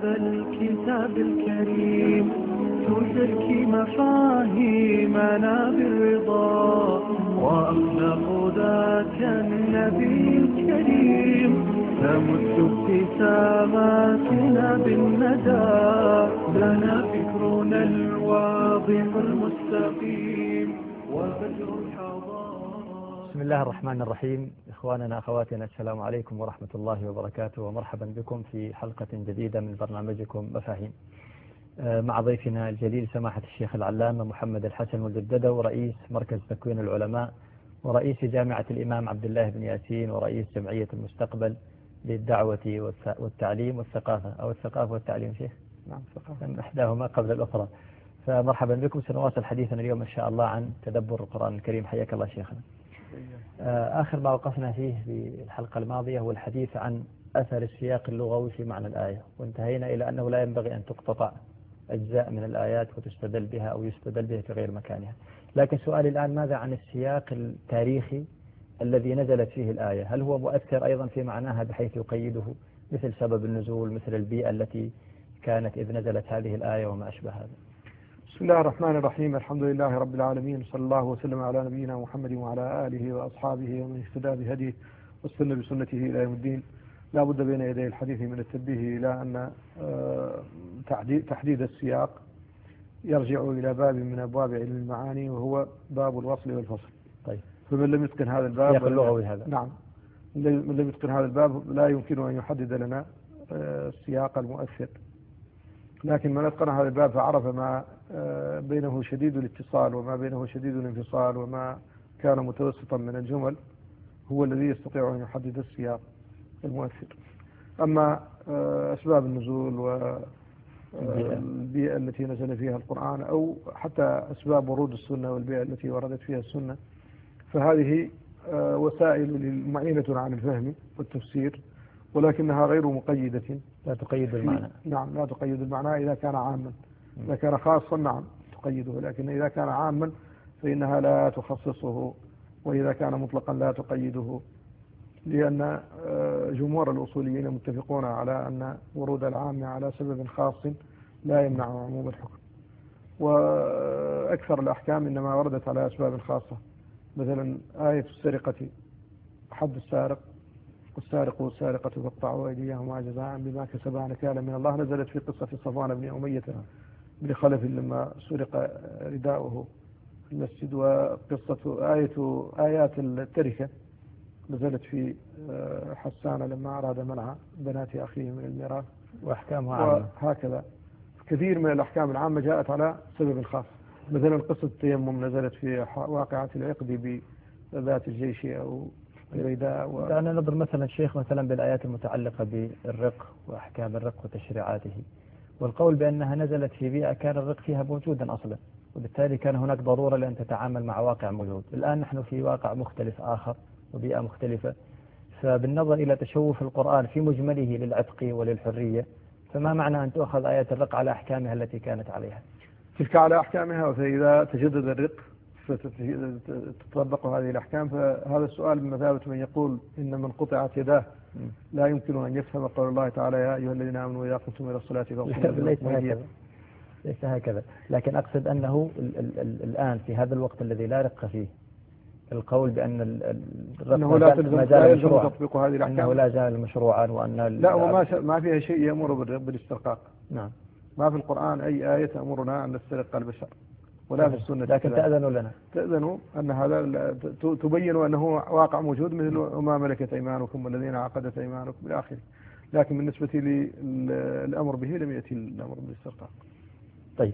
باب الكتاب الكريم تزكي مفاهيمنا بالرضا وأخلاق ذاك النبي الكريم تمد ابتساماتنا بالندى لنا فكرنا الواضح المستقيم وفجر الحضارة. بسم الله الرحمن الرحيم. إخواننا أخواتنا السلام عليكم ورحمة الله وبركاته، ومرحبا بكم في حلقة جديدة من برنامجكم مفاهيم، مع ضيفنا الجليل سماحة الشيخ العلامة محمد الحسن والدددو، رئيس مركز تكوين العلماء ورئيس جامعة الإمام عبد الله بن ياسين ورئيس جمعية المستقبل للدعوة والتعليم والثقافة، أو الثقافة والتعليم شيخ؟ نعم الثقافة، إحداهما قبل الأخرى. فمرحبا بكم. سنواصل حديثنا اليوم إن شاء الله عن تدبر القرآن الكريم. حياك الله شيخنا. آخر ما وقفنا فيه في الحلقة الماضية هو الحديث عن أثر السياق اللغوي في معنى الآية، وانتهينا إلى أنه لا ينبغي أن تقتطع أجزاء من الآيات وتستدل بها أو يستدل بها في غير مكانها. لكن سؤالي الآن، ماذا عن السياق التاريخي الذي نزلت فيه الآية؟ هل هو مؤثر أيضا في معناها بحيث يقيده، مثل سبب النزول، مثل البيئة التي كانت إذ نزلت هذه الآية وما أشبه هذا؟ بسم الله الرحمن الرحيم. الحمد لله رب العالمين، صلى الله وسلم على نبينا محمد وعلى آله وأصحابه ومن اهتدى بهديه واستنى بسنته إلى يوم الدين. لا بد بين يدي الحديث من التنبيه إلى أن تحديد السياق يرجع إلى باب من أبواب علم المعاني، وهو باب الوصل والفصل. طيب، فمن لم يتقن هذا الباب السياق اللغوي هذا، نعم، من لم يتقن هذا الباب لا يمكن أن يحدد لنا السياق المؤثر. لكن من أتقن هذا الباب فعرف ما بينه شديد الاتصال وما بينه شديد الانفصال وما كان متوسطا من الجمل، هو الذي يستطيع أن يحدد السياق المؤثر. أما أسباب النزول والبيئة التي نزل فيها القرآن، أو حتى أسباب ورود السنة والبيئة التي وردت فيها السنة، فهذه وسائل معينة عن الفهم والتفسير، ولكنها غير مقيدة، لا تقيد المعنى. نعم، لا تقيد المعنى. إذا كان عاما، إذا كان خاصا نعم تقيده، لكن إذا كان عاما فإنها لا تخصصه، وإذا كان مطلقا لا تقيده، لأن جمهور الأصوليين متفقون على أن ورود العام على سبب خاص لا يمنع عموم الحكم. وأكثر الأحكام إنما وردت على أسباب خاصة، مثلا آية السرقة، حد السارق، والسارق والسارقة فاقطعوا أيديهما جزاء بما كسبا نكالا من الله، نزلت في قصة صفوان بن أمية بن خلف لما سرق رداؤه في المسجد. وقصة آيات التركة نزلت في حسان لما أراد منع بنات أخيه من الميراث، وأحكامها عامة. وهكذا كثير من الأحكام العامة جاءت على سبب خاص. مثلا قصة التيمم نزلت في واقعة العقد بذات الجيش أو الرداء. دعنا نضرب مثلا شيخ مثلا بالآيات المتعلقة بالرق وأحكام الرق وتشريعاته، والقول بأنها نزلت في بيئة كان الرق فيها موجودا أصلا، وبالتالي كان هناك ضرورة لأن تتعامل مع واقع موجود. الآن نحن في واقع مختلف آخر وبيئة مختلفة، فبالنظر إلى تشوف القرآن في مجمله للعتق وللحرية، فما معنى أن تؤخذ آيات الرق على أحكامها التي كانت عليها؟ تلك على أحكامها، فإذا تجدد الرق فتطبق هذه الأحكام. فهذا السؤال بمثابة من يقول إن من قطعت يداه لا يمكن أن يفهم قول الله تعالى يا أيها الذين آمنوا إذا قمتم إلى الصلاة فاغسلوا. ليس هكذا، لكن أقصد أنه الآن في هذا الوقت الذي لا رق فيه، القول بأن أنه لا يلزم تطبيق هذه الأحكام، أنه لا زال مشروعا، وأن لا، وما فيها شيء يأمر بالاسترقاق. نعم، ما في القرآن أي آية تأمرنا أن نسترق البشر، ولا في السنة. لكن تأذنوا لنا، تأذنوا أن هذا تبينوا أنه واقع موجود، مثل وما ملكت أيمانكم والذين عقدت أيمانكم إلى آخره. لكن بالنسبة للأمر به لم يأتي الأمر بالاسترقاق. طيب،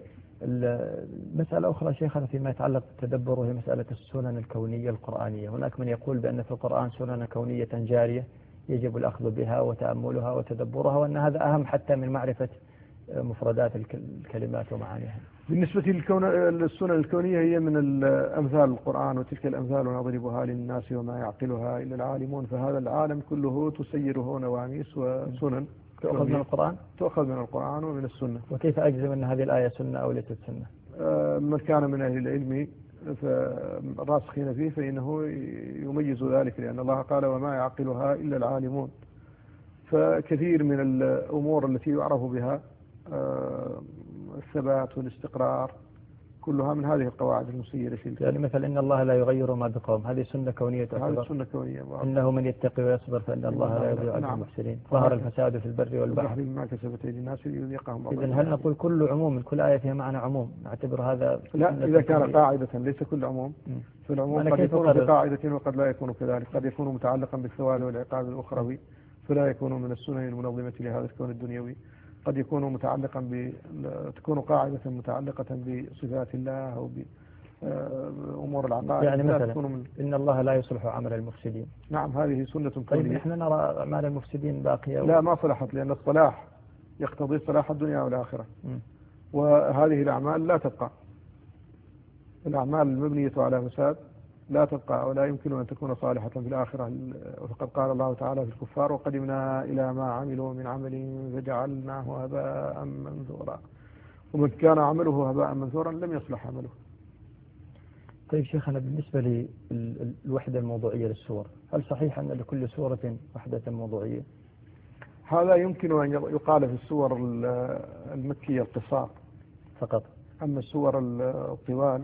مسألة أخرى شيخنا فيما يتعلق بالتدبر، وهي مسألة السنن الكونية القرآنية. هناك من يقول بأن في القرآن سنن كونية جارية يجب الأخذ بها وتأملها وتدبرها، وأن هذا أهم حتى من معرفة مفردات الكلمات ومعانيها. بالنسبة للسنن الكونية هي من أمثال القرآن، وتلك الأمثال نضربها للناس وما يعقلها إلا العالمون. فهذا العالم كله تسيره نواميس وسنن تؤخذ من القرآن؟ تؤخذ من القرآن ومن السنة. وكيف أجزم أن هذه الآية سنة أو ليست سنة؟ من كان من أهل العلم الراسخين فيه فإنه يميز ذلك، لأن الله قال وما يعقلها إلا العالمون. فكثير من الأمور التي يعرف بها الثبات والاستقرار كلها من هذه القواعد المسيرة في الكون. يعني مثلا إن الله لا يغير ما بقوم، هذه سنة كونية هذه تعتبر. سنة كونية. إنه من يتقي ويصبر فإن الله لا يضيع أجر المحسنين. ظهر الفساد في البر والبحر بما كسبت أيدي الناس ليذيقهم بعض. إذن هل نقول كل عموم، كل آية فيها معنى عموم، نعتبر هذا؟ لا، إذا كان قاعدة ليس كل عموم، فالعموم قد يكون بقاعدة وقد لا يكون كذلك، قد يكون متعلقا بالثواب والعقاب الأخروي فلا يكون من السنن المنظمة لهذا الكون الدنيوي، قد يكون متعلقا تكون قاعدة متعلقة بصفات الله أو بأمور العقائد. يعني مثلا إن الله لا يصلح عمل المفسدين. نعم، هذه سنة كونية. طيب نحن نرى أعمال المفسدين باقية. لا، ما صلحت، لأن الصلاح يقتضي صلاح الدنيا والآخرة. وهذه الأعمال لا تبقى، الأعمال المبنية على فساد لا تبقى ولا يمكن أن تكون صالحة في الآخرة. وقد قال الله تعالى في الكفار: وقدمنا إلى ما عملوا من عمل فجعلناه هباء منثورا. ومن كان عمله هباء منثورا لم يصلح عمله. طيب شيخنا، بالنسبة للوحدة الموضوعية للسور، هل صحيح أن لكل سورة وحدة موضوعية؟ هذا يمكن أن يقال في السور المكية القصار فقط. أما السور الطوال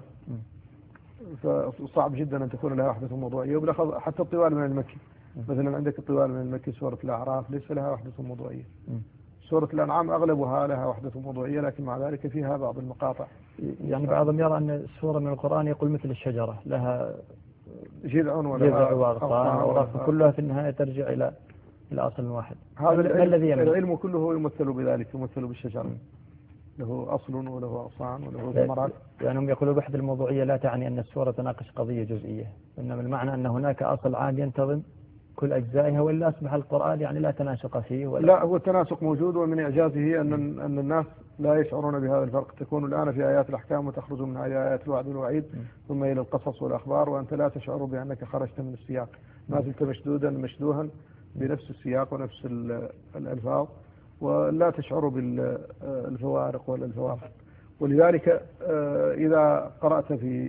فصعب جدا أن تكون لها وحدة موضوعية، وبالأخص حتى الطوال من المكي. مثلا عندك الطوال من المكي سورة الأعراف ليس لها وحدة موضوعية. سورة الأنعام أغلبها لها وحدة موضوعية، لكن مع ذلك فيها بعض المقاطع. يعني بعضهم يرى أن السورة من القرآن يقول مثل الشجرة لها جذع وأغصان كلها في النهاية ترجع إلى أصل واحد. هذا العلم كله يمثل بذلك، يمثل بالشجرة، له أصل وله أغصان وله ثمرات. يعني هم يقولوا الوحدة الموضوعية لا تعني أن السورة تناقش قضية جزئية، إنما المعنى أن هناك أصل عام ينتظم كل أجزائها، وإلا أصبح القرآن يعني لا تناسق فيه لا، هو التناسق موجود، ومن إعجازه أن الناس لا يشعرون بهذا الفرق. تكون الآن في آيات الأحكام وتخرج من آيات الوعد والوعيد ثم إلى القصص والأخبار، وأنت لا تشعر بأنك خرجت من السياق، ما زلت مشدوها بنفس السياق ونفس الألفاظ، ولا تشعر بالفوارق ولا الفواصل. ولذلك إذا قرأت في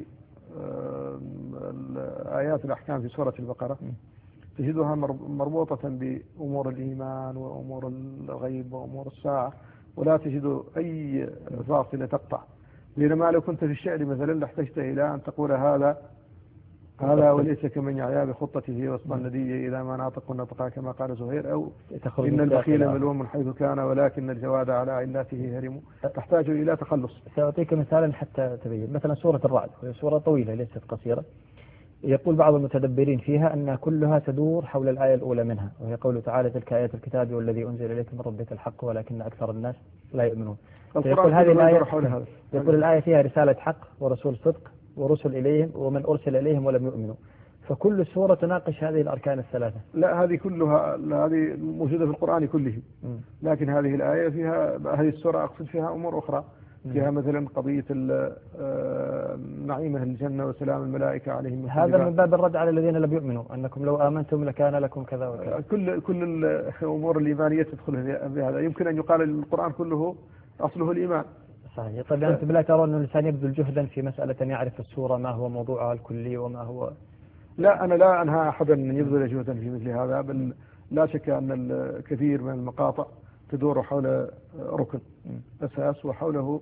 آيات الأحكام في سورة البقرة تجدها مربوطة بأمور الإيمان وأمور الغيب وأمور الساعة، ولا تجد أي فاصلة تقطع. بينما لو كنت في الشعر مثلا لاحتجت إلى أن تقول هذا وليس كمن يعيا بخطته وسط الندي إذا ما ناطق النطقا كما قال زهير، أو إن البخيل ملوم من حيث كان ولكن الجواد على علاته هرم. تحتاج إلى تخلص. سأعطيك مثالا حتى تبين. مثلا سورة الرعد وهي سورة طويلة ليست قصيرة، يقول بعض المتدبرين فيها أن كلها تدور حول الآية الأولى منها، وهي قوله تعالى: تلك آيات الكتاب والذي أنزل إليك من ربك الحق ولكن أكثر الناس لا يؤمنون. يقول هذه الآية يقول الآية فيها رسالة حق ورسول صدق ورسل إليهم ومن أرسل إليهم ولم يؤمنوا، فكل سورة تناقش هذه الأركان الثلاثة. لا، هذه كلها هذه موجودة في القرآن كله، لكن هذه الآية فيها، هذه السورة أقصد فيها أمور أخرى، فيها مثلا قضية نعيم أهل الجنة وسلام الملائكة عليهم. هذا من باب الرد على الذين لم يؤمنوا، أنكم لو آمنتم لكان لكم كذا وكذا. كل الأمور الإيمانية تدخل في هذا. يمكن أن يقال القرآن كله أصله الإيمان. صحيح. طيب أنتم لا ترون أن الإنسان يبذل جهدا في مسألة أن يعرف السورة ما هو موضوعها الكلي وما هو؟ لا، أنا لا أنهى أحدا أن يبذل جهدا في مثل هذا، بل لا شك أن الكثير من المقاطع تدور حول ركن أساس، وحوله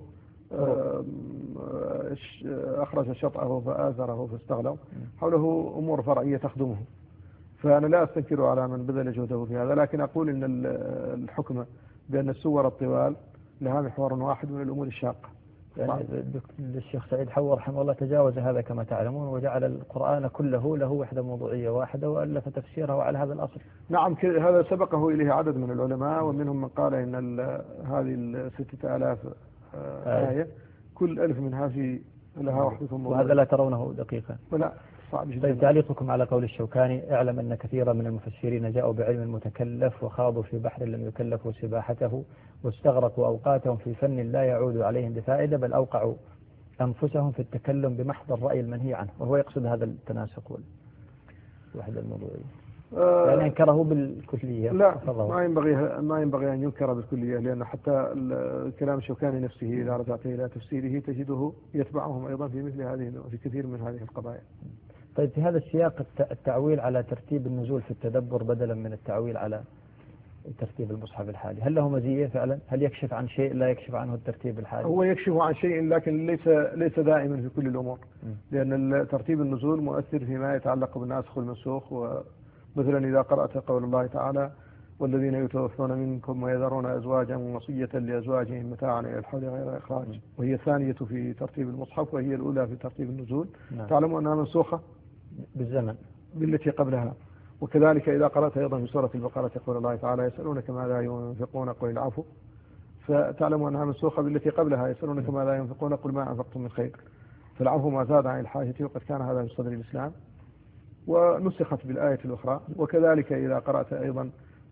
أخرج شطأه فآزره فاستغلوا، حوله أمور فرعية تخدمه. فأنا لا أستنكر على من بذل جهده في هذا، لكن أقول أن الحكم بأن السور الطوال لها محور واحد من الأمور الشاقة. يعني الشيخ سعيد حوى رحمه الله تجاوز هذا كما تعلمون، وجعل القرآن كله له وحدة موضوعية واحدة وألف تفسيره على هذا الأصل. نعم، هذا سبقه إليه عدد من العلماء، ومنهم من قال إن هذه 6000 آية كل 1000 منها لها وحدة موضوعية. وهذا لا ترونه دقيقا؟ ولا صعب جدا. طيب تعليقكم على قول الشوكاني: اعلم أن كثيرا من المفسرين جاءوا بعلم متكلف وخاضوا في بحر لم يكلفوا سباحته واستغرقوا أوقاتهم في فن لا يعود عليهم بفائدة، بل أوقعوا أنفسهم في التكلم بمحض الرأي المنهي عنه. وهو يقصد هذا التناسق والوحدة الموضوعية. يعني أنكره بالكلية؟ لا، ما ينبغي أن ينكر بالكلية، لأن حتى الكلام الشوكاني نفسه إذا رجعت إلى تفسيره تجده يتبعهم أيضا في مثل هذه وفي كثير من هذه القضايا. طيب في هذا السياق التعويل على ترتيب النزول في التدبر بدلا من التعويل على ترتيب المصحف الحالي؟ هل له مزية فعلا؟ هل يكشف عن شيء لا يكشف عنه الترتيب الحالي؟ هو يكشف عن شيء لكن ليس دائما في كل الأمور، لأن ترتيب النزول مؤثر فيما يتعلق بالناسخ والمنسوخ. ومثلا إذا قرأت قول الله تعالى والذين يتوفون منكم ويذرون أزواجا وصية لأزواجهم متاعا إلى الحول غير إخراج، وهي الثانية في ترتيب المصحف وهي الأولى في ترتيب النزول. نعم. تعلم أنها منسوخة بالزمن بالتي قبلها. وكذلك إذا قرأت أيضا في سورة البقرة قول الله تعالى يسألونك ماذا ينفقون قل العفو، فتعلم أنها منسوخة بالتي قبلها يسألونك ماذا ينفقون قل ما أنفقتم من خير، فالعفو ما زاد عن الحاجة وقد كان هذا في صدر الإسلام ونسخت بالآية الأخرى. وكذلك إذا قرأت أيضا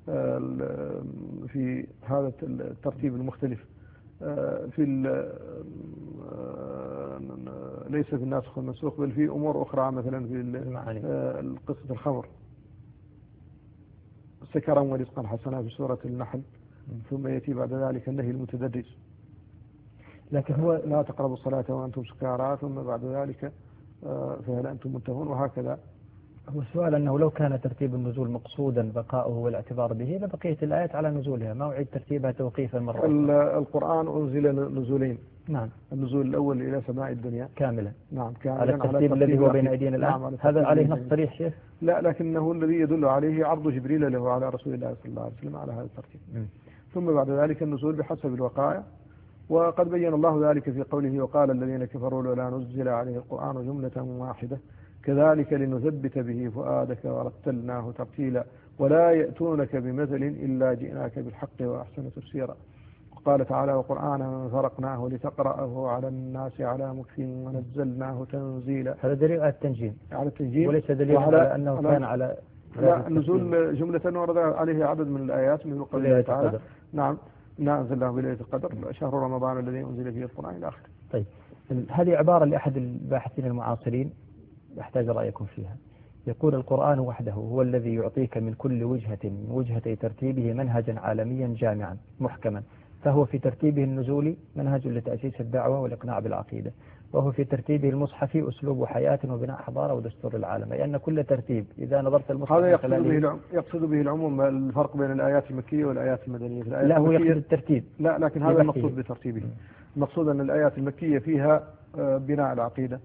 في هذا الترتيب المختلف في ليس في الناسخ والمنسوخ بل في أمور أخرى، مثلا في قصة الخمر سكرا ورزقا حسنا في سورة النحل، ثم يأتي بعد ذلك النهي المتدرج، لكن هو لا تقربوا الصلاة وأنتم سكارى، ثم بعد ذلك فهل أنتم منتهون، وهكذا. هو السؤال أنه لو كان ترتيب النزول مقصودا بقاؤه والاعتبار به لبقيت الآيات على نزولها، ما أعيد ترتيبها توقيفا مرة أخرى. القرآن أنزل نزولين. نعم. النزول الأول إلى سماء الدنيا كاملا. نعم كاملا على الترتيب الذي هو بين أيدينا الآن. نعم هذا عليه نص صريح شيخ؟ لا، لكنه الذي يدل عليه عرض جبريل له على رسول الله صلى الله عليه وسلم على هذا الترتيب. ثم بعد ذلك النزول بحسب الوقائع، وقد بين الله ذلك في قوله وقال الذين كفروا لولا نزل عليه القرآن جملة واحدة كذلك لنثبت به فؤادك ورتلناه ترتيلا ولا يأتونك بمثل إلا جئناك بالحق وأحسن تفسيرا. وقال تعالى وقرآنا فرقناه لتقرأه على الناس على مكث ونزلناه تنزيلا. هذا دليل على التنجيم. على التنجيم وليس دليل على أنه كان على لا النزول جملة ورد عليه عدد من الآيات من قوله تعالى نعم نزلناه بليلة القدر شهر رمضان الذي أنزل فيه القرآن إلى آخره. طيب هذه عبارة لأحد الباحثين المعاصرين أحتاج رأيكم فيها. يقول القرآن وحده هو الذي يعطيك من كل وجهة من وجهتي ترتيبه منهجا عالميا جامعا محكما، فهو في ترتيبه النزولي منهج لتأسيس الدعوة والإقناع بالعقيدة، وهو في ترتيبه المصحفي أسلوب حياة وبناء حضارة ودستور العالم، لأن كل ترتيب إذا نظرت المصحف هذا يقصد به العموم الفرق بين الآيات المكية والآيات المدنية. لا هو يقصد الترتيب. لا لكن هذا المقصود بترتيبه. المقصود أن الآيات المكية فيها بناء العقيدة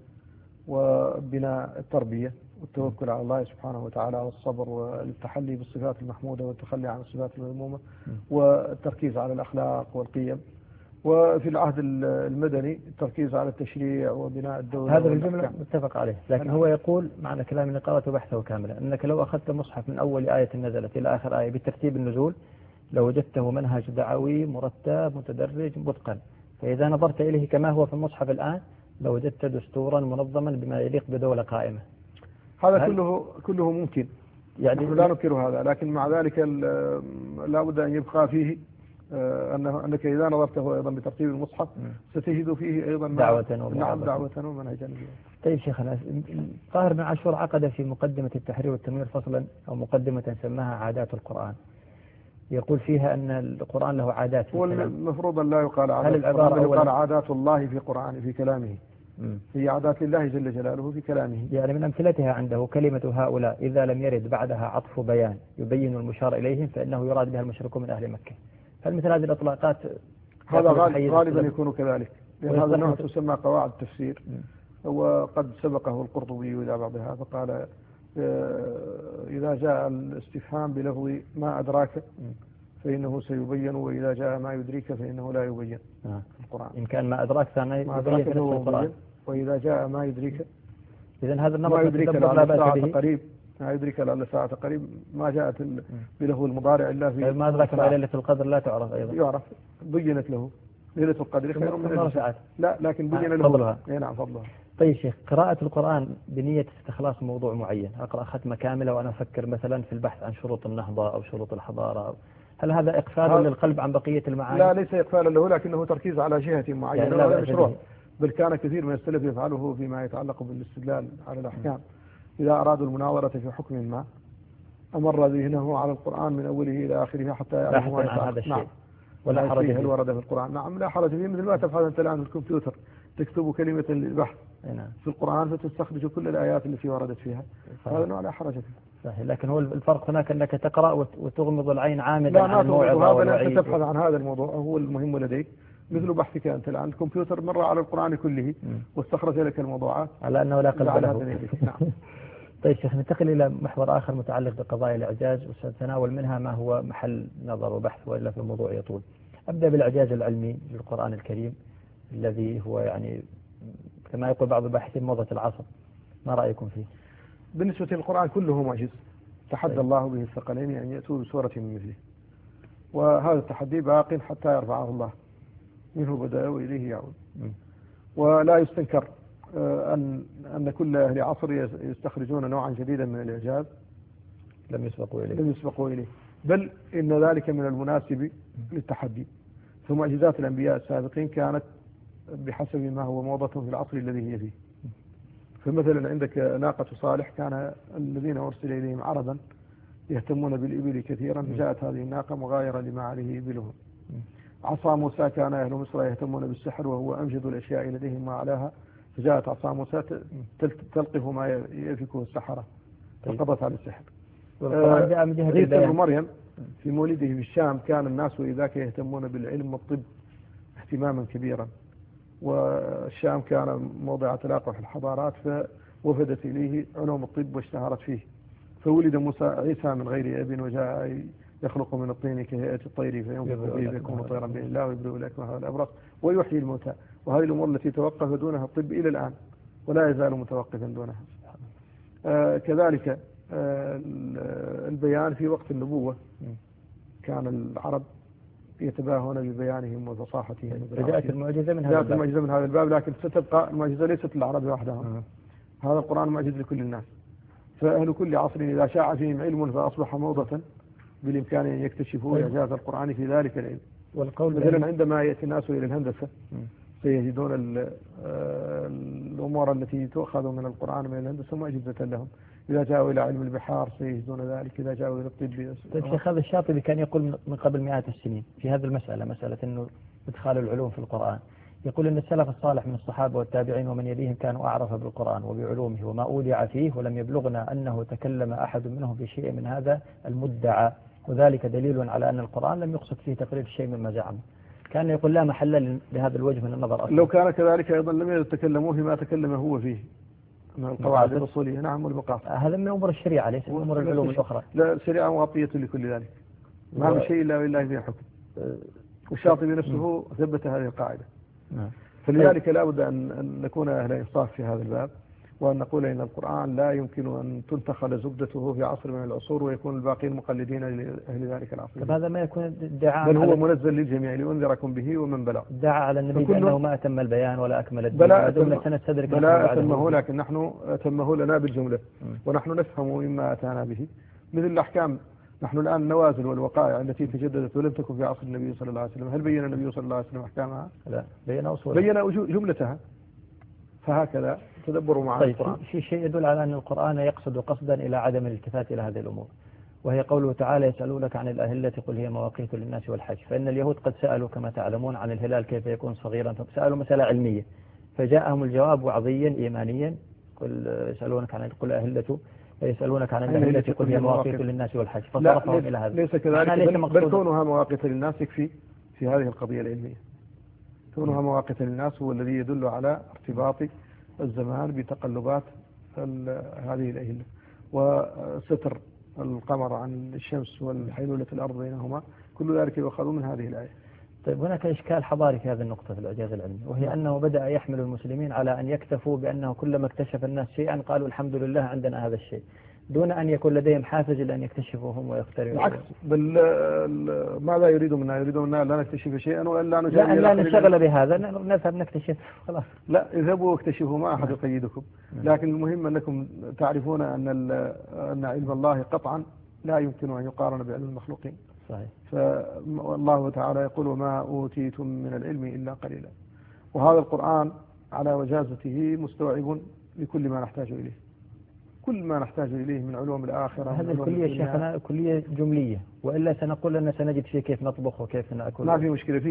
وبناء التربية والتوكل على الله سبحانه وتعالى والصبر والتحلي بالصفات المحمودة والتخلي عن الصفات المذمومة والتركيز على الأخلاق والقيم. وفي العهد المدني التركيز على التشريع وبناء الدولة. هذا الجملة متفق عليه، لكن هو يقول معنى كلام اللي قرأته بحثه كاملا أنك لو أخذت مصحف من أول آية نزلت إلى آخر آية بترتيب النزول لوجدته منهج دعوي مرتب متدرج متقن، فإذا نظرت إليه كما هو في المصحف الآن لوجدت دستورا منظما بما يليق بدولة قائمة. هذا كله ممكن، يعني لا ننكر هذا، لكن مع ذلك لا بد أن يبقى فيه أنك إذا نظرته أيضا بترتيب المصحف ستجد فيه أيضا دعوة ومنهجا. طيب شيخنا، طاهر بن عاشور عقد في مقدمة التحرير والتنوير فصلا أو مقدمة سماها عادات القرآن، يقول فيها أن القرآن له عادات. هو المفروض أن لا يقال عادات، هل العبارة يقال عادات الله في قرآن في كلامه، هي عادات الله جل جلاله في كلامه. يعني من أمثلتها عنده كلمة هؤلاء إذا لم يرد بعدها عطف بيان يبين المشار إليهم فإنه يراد بها المشركون من أهل مكة. هل مثل هذه الإطلاقات هذا غالبا يكون كذلك، لأن هذا النوع تسمى قواعد التفسير، وقد سبقه القرطبي إلى بعضها فقال إذا جاء الاستفهام بلفظ ما أدراك فإنه سيبين، وإذا جاء ما يدريك فإنه لا يبين في القرآن. إن كان ما أدراك يبين في القرآن، وإذا جاء ما يدريك إذن هذا النمط ما يدريك لعل الساعة قريب، ما يدريك لعل الساعة قريب، ما جاءت بلفظ المضارع إلا في ما أدراك ما ليلة القدر لا تعرف أيضا. يعرف بينت له ليلة القدر خير من ألف ساعة. لا لكن بين له فضلها. نعم فضلها. طيب شيخ، قراءة القرآن بنية استخلاص موضوع معين، أقرأ ختمة كاملة وأنا أفكر مثلا في البحث عن شروط النهضة أو شروط الحضارة، هل هذا إقفال للقلب عن بقية المعاني؟ لا ليس إقفالا له، لكنه تركيز على جهة معينة. يعني لا مشروع، بل كان كثير من السلف يفعله فيما يتعلق بالاستدلال على الأحكام. إذا أرادوا المناظرة في حكم ما أمر ذهنه على القرآن من أوله إلى آخره حتى يعرف ما عن هذا الشيء. نعم. ولا حرج هل ورد في القرآن. نعم لا حرج فيه، مثل ما تفعل أنت الآن في الكمبيوتر تكتب كلمة للبحث نعم. في القرآن فتستخرج كل الآيات التي وردت فيها، هذا نوع لا حرج فيه. صحيح. لكن هو الفرق هناك أنك تقرأ وتغمض العين عامدا لا عن ما الموعظة تغمض هذا، والوعيد أنت تبحث عن هذا الموضوع هو المهم لديك، مثل بحثك أنت الآن الكمبيوتر مر على القرآن كله واستخرج لك الموضوعات على أنه لا قلب له. نعم. طيب شيخ، ننتقل إلى محور آخر متعلق بقضايا الإعجاز، وسنتناول منها ما هو محل نظر وبحث وإلا في الموضوع يطول. أبدأ بالإعجاز العلمي للقرآن الكريم الذي هو يعني كما يقول بعض الباحثين موضة العصر، ما رأيكم فيه؟ بالنسبة للقرآن كله معجز، تحدى طيب. الله به الثقلين أن يأتوا بسورة من مثله، وهذا التحدي باق حتى يرفعه الله، منه بدأ وإليه يعود. ولا يستنكر أن كل أهل عصر يستخرجون نوعا جديدا من الإعجاز لم يسبقوا إليه، بل إن ذلك من المناسب للتحدي. فمعجزات الأنبياء السابقين كانت بحسب ما هو موضة في العصر الذي هي فيه. فمثلا عندك ناقة صالح، كان الذين أرسل إليهم عربا يهتمون بالإبل كثيرا، جاءت هذه الناقة مغايرة لما عليه إبلهم. عصا موسى، كان أهل مصر يهتمون بالسحر وهو أمجد الأشياء لديهم وأعلاها، فجاءت عصا موسى تلقف ما يفكه السحرة فقضت على السحر. عيسى بن مريم في مولده في الشام، كان الناس وإذاك يهتمون بالعلم والطب اهتماما كبيرا، والشام كان موضع تلاقح الحضارات، فوفدت إليه علوم الطب واشتهرت فيه. فولد عيسى من غير أب، وجاء يخلق من الطين كهيئة الطير فينفخ فيه فيكون طيرا بإذن الله ويبرئ لكم هذا الأبرص ويحيي الموتى. وهذه الأمور التي توقف دونها الطب إلى الآن ولا يزال متوقفا دونها. كذلك البيان في وقت النبوة، كان العرب يتباهون ببيانهم وفصاحتهم. جاءت المعجزة من هذا الباب، لكن ستبقى المعجزة ليست للعرب وحدهم. هذا القرآن معجز لكل الناس، فأهل كل عصر إذا شاع فيهم علم فأصبح موضة بالإمكان أن يكتشفوا إعجاز القرآن في ذلك العلم. والقول مثلا عندما يأتي الناس إلى الهندسة سيجدون الأمور التي تؤخذ من القرآن من الهندسة معجزة لهم. إذا جاءوا إلى علم البحار سيجدون ذلك، إذا جاءوا إلى الطب. طيب شيخ، هذا الشاطبي كان يقول من قبل مئات السنين في هذه المسألة، مسألة أنه إدخال العلوم في القرآن، يقول أن السلف الصالح من الصحابة والتابعين ومن يليهم كانوا أعرف بالقرآن وبعلومه وما أودع فيه، ولم يبلغنا أنه تكلم أحد منهم في شيء من هذا المدعى، وذلك دليل على أن القرآن لم يقصد فيه تقرير شيء مما زعم. كان يقول لا محل لهذا الوجه من النظر أصلا. لو كان كذلك أيضا لم يتكلموا فيما تكلم هو فيه من القواعد الأصولية. نعم، والمقاصد. هذا من أمور الشريعة ليس من أمور العلوم الأخرى. لا، الشريعة مغطية لكل ذلك، ما من شيء إلا بالله فيه حكم. والشاطبي نفسه ثبت هذه القاعدة. فلذلك لا بد أن نكون أهل إنصاف في هذا الباب، وأن نقول إن القرآن لا يمكن أن تنتخل زبدته في عصر من العصور ويكون الباقين مقلدين لأهل ذلك العصر. طب هذا ما يكون ادعاء، بل هو منزل للجميع لينذركم به ومن بلغ. ادعى على النبي بأنه ما أتم البيان ولا أكمل الدين بلا أتمه، لكن نحن أتمه لنا بالجملة، ونحن نفهم مما أتانا به مثل الأحكام. نحن الآن النوازل والوقائع التي تجددت ولم تكن في عصر النبي صلى الله عليه وسلم، هل بين النبي صلى الله عليه وسلم أحكامها؟ لا، بين أصولها، بين جملتها. فهكذا تدبروا مع القرآن. في شيء يدل على أن القرآن يقصد قصدا إلى عدم الالتفات إلى هذه الأمور، وهي قوله تعالى يسألونك عن الأهلة قل هي مواقيت للناس والحج. فإن اليهود قد سألوا كما تعلمون عن الهلال كيف يكون صغيرا، فسألوا مسألة علمية فجاءهم الجواب وعظيا إيمانيا، يسألونك عن الأهلة قل هي مواقيت للناس والحج، فصرفهم إلى هذا. ليس كذلك، بل كونها مواقيت للناس يكفي في هذه القضية العلمية. كونها مواقيت للناس هو الذي يدل على ارتباط الزمان بتقلبات هذه الأهلة، وستر القمر عن الشمس والحيلولة الأرض بينهما، كل ذلك يؤخذ من هذه الآية. طيب هناك إشكال حضاري في هذه النقطة في الإعجاز العلمي، وهي أنه بدأ يحمل المسلمين على أن يكتفوا بأنه كلما اكتشف الناس شيئا قالوا الحمد لله عندنا هذا الشيء، دون أن يكون لديهم حافز إلى أن يكتشفوا هم ويخترعوا. بالعكس، بل ماذا يريد منا؟ لا نكتشف شيئا ولا لا نشتغل بهذا، نذهب نكتشف خلاص. لا، اذهبوا واكتشفوا، ما أحد يقيدكم، لكن المهم أنكم تعرفون أن علم الله قطعا لا يمكن أن يقارن بعلم المخلوقين. صحيح. فالله تعالى يقول وما أوتيتم من العلم إلا قليلا، وهذا القرآن على وجازته مستوعب لكل ما نحتاج إليه، كل ما نحتاج إليه من علوم الآخرة. هذه الكلية شيخنا كلية جملية، وإلا سنقول أن سنجد فيه كيف نطبخ وكيف نأكل. ما في مشكلة فيه،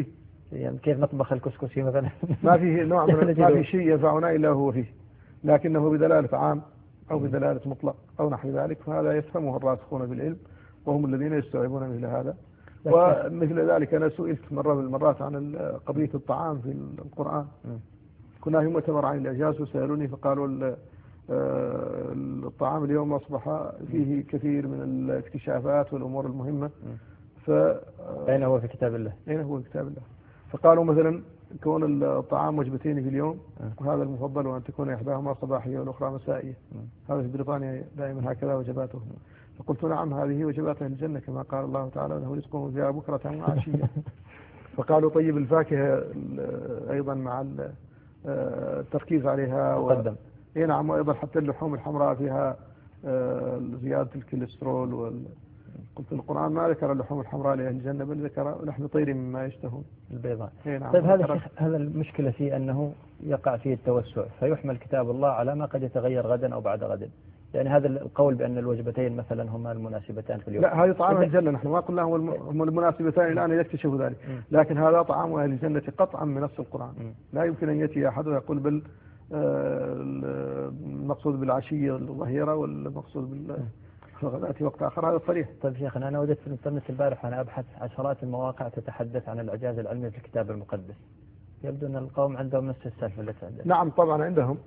يعني كيف نطبخ الكسكسي مثلا؟ ما فيه نوع من ما في شيء ينفعنا إلا هو فيه، لكنه بدلالة عام أو بدلالة مطلق أو نحو ذلك، فهذا يفهمه الراسخون بالعلم وهم الذين يستوعبون مثل هذا. ومثل ذلك أنا سئلت مرة من المرات عن قضية الطعام في القرآن، كنا في مؤتمر عن الإعجاز وسألوني فقالوا الطعام اليوم أصبح فيه كثير من الاكتشافات والأمور المهمة. أين هو في كتاب الله؟ أين هو في كتاب الله؟ فقالوا مثلا كون الطعام وجبتين في اليوم، وهذا المفضل، وأن تكون إحداهما صباحية والأخرى مسائية. هذا في بريطانيا دائما هكذا وجباتهم. فقلت نعم، هذه وجبات أهل الجنة كما قال الله تعالى له رزقهم فيها بكرة وعشية. فقالوا طيب الفاكهة أيضا مع التركيز عليها مقدم. نعم، وأيضا حتى اللحوم الحمراء فيها زيادة الكوليسترول قلت القرآن ما ذكر اللحوم الحمراء لأهل الجنة، بل ذكر لحم طير مما يشتهون البيضاء. نعم. طيب هذا المشكلة فيه أنه يقع فيه التوسع، فيحمل كتاب الله على ما قد يتغير غدا أو بعد غد. يعني هذا القول بأن الوجبتين مثلا هما المناسبتان في اليوم. لا، هذه طعام الجنة، نحن ما قلنا هم المناسبتان الآن يكتشفوا ذلك، لكن هذا طعام أهل الجنة قطعا من نص القرآن. لا يمكن أن يأتي أحد ويقول بل المقصود بالعشية الظهيرة والمقصود بالغداة وقت آخر، هذا صريح. طيب شيخنا، أنا وجدت في الإنترنت البارح أنا أبحث عشرات المواقع تتحدث عن الإعجاز العلمي في الكتاب المقدس. يبدو أن القوم عندهم نفس السالفة التي عندنا. نعم طبعا عندهم،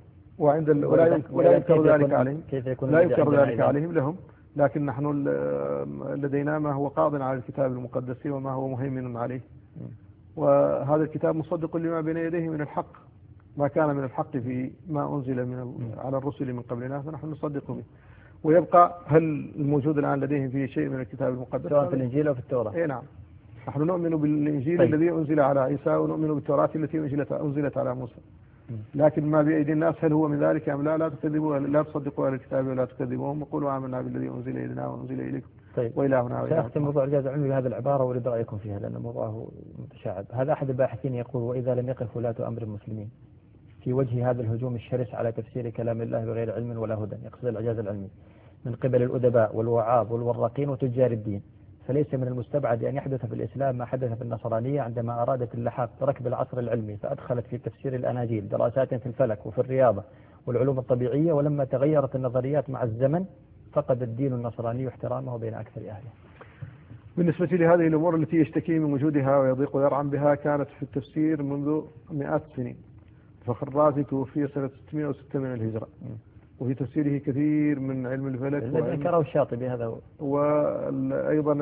ولا ينكر ذلك عليهم، لا ينكر ذلك عليهم لهم، لكن نحن لدينا ما هو قاض على الكتاب المقدس وما هو مهيمن عليه، وهذا الكتاب مصدق لما بين يديه من الحق، ما كان من الحق في ما أنزل على الرسل من قبلنا فنحن نصدق به. ويبقى هل الموجود الآن لديهم فيه شيء من الكتاب المقدس سواء في الإنجيل أو في التوراة؟ إيه نعم، نحن نؤمن بالإنجيل طيب. الذي أنزل على عيسى، ونؤمن بالتوراة التي أنزلت على موسى، لكن ما بأيدي الناس هل هو من ذلك أم لا؟ لا تكذبوا، لا تصدقوا أهل الكتاب ولا تكذبوهم، وقولوا آمنا بالذي أنزل إلينا وأنزل إليكم. طيب. وإلهنا سأختم موضوع الإعجاز العلمي بهذه العبارة وأريد رأيكم فيها لأن موضوعه متشعب. هذا أحد الباحثين يقول: وإذا لم يقف ولاة أمر المسلمين في وجه هذا الهجوم الشرس على تفسير كلام الله بغير علم ولا هدى، يقصد الإعجاز العلمي، من قبل الأدباء والوعاظ والوراقين وتجار الدين، فليس من المستبعد أن يحدث في الإسلام ما حدث في النصرانية عندما أرادت اللحاق بركب العصر العلمي، فأدخلت في تفسير الأناجيل دراسات في الفلك وفي الرياضة والعلوم الطبيعية، ولما تغيرت النظريات مع الزمن فقد الدين النصراني احترامه بين أكثر أهله. بالنسبة لهذه الأمور التي يشتكي من وجودها ويضيق ويرعن بها، كانت في التفسير منذ مئات السنين. الفخر الرازي توفي سنة 606 من الهجرة، وفي تفسيره كثير من علم الفلك الذي ذكره الشاطبي هذا هو. وأيضا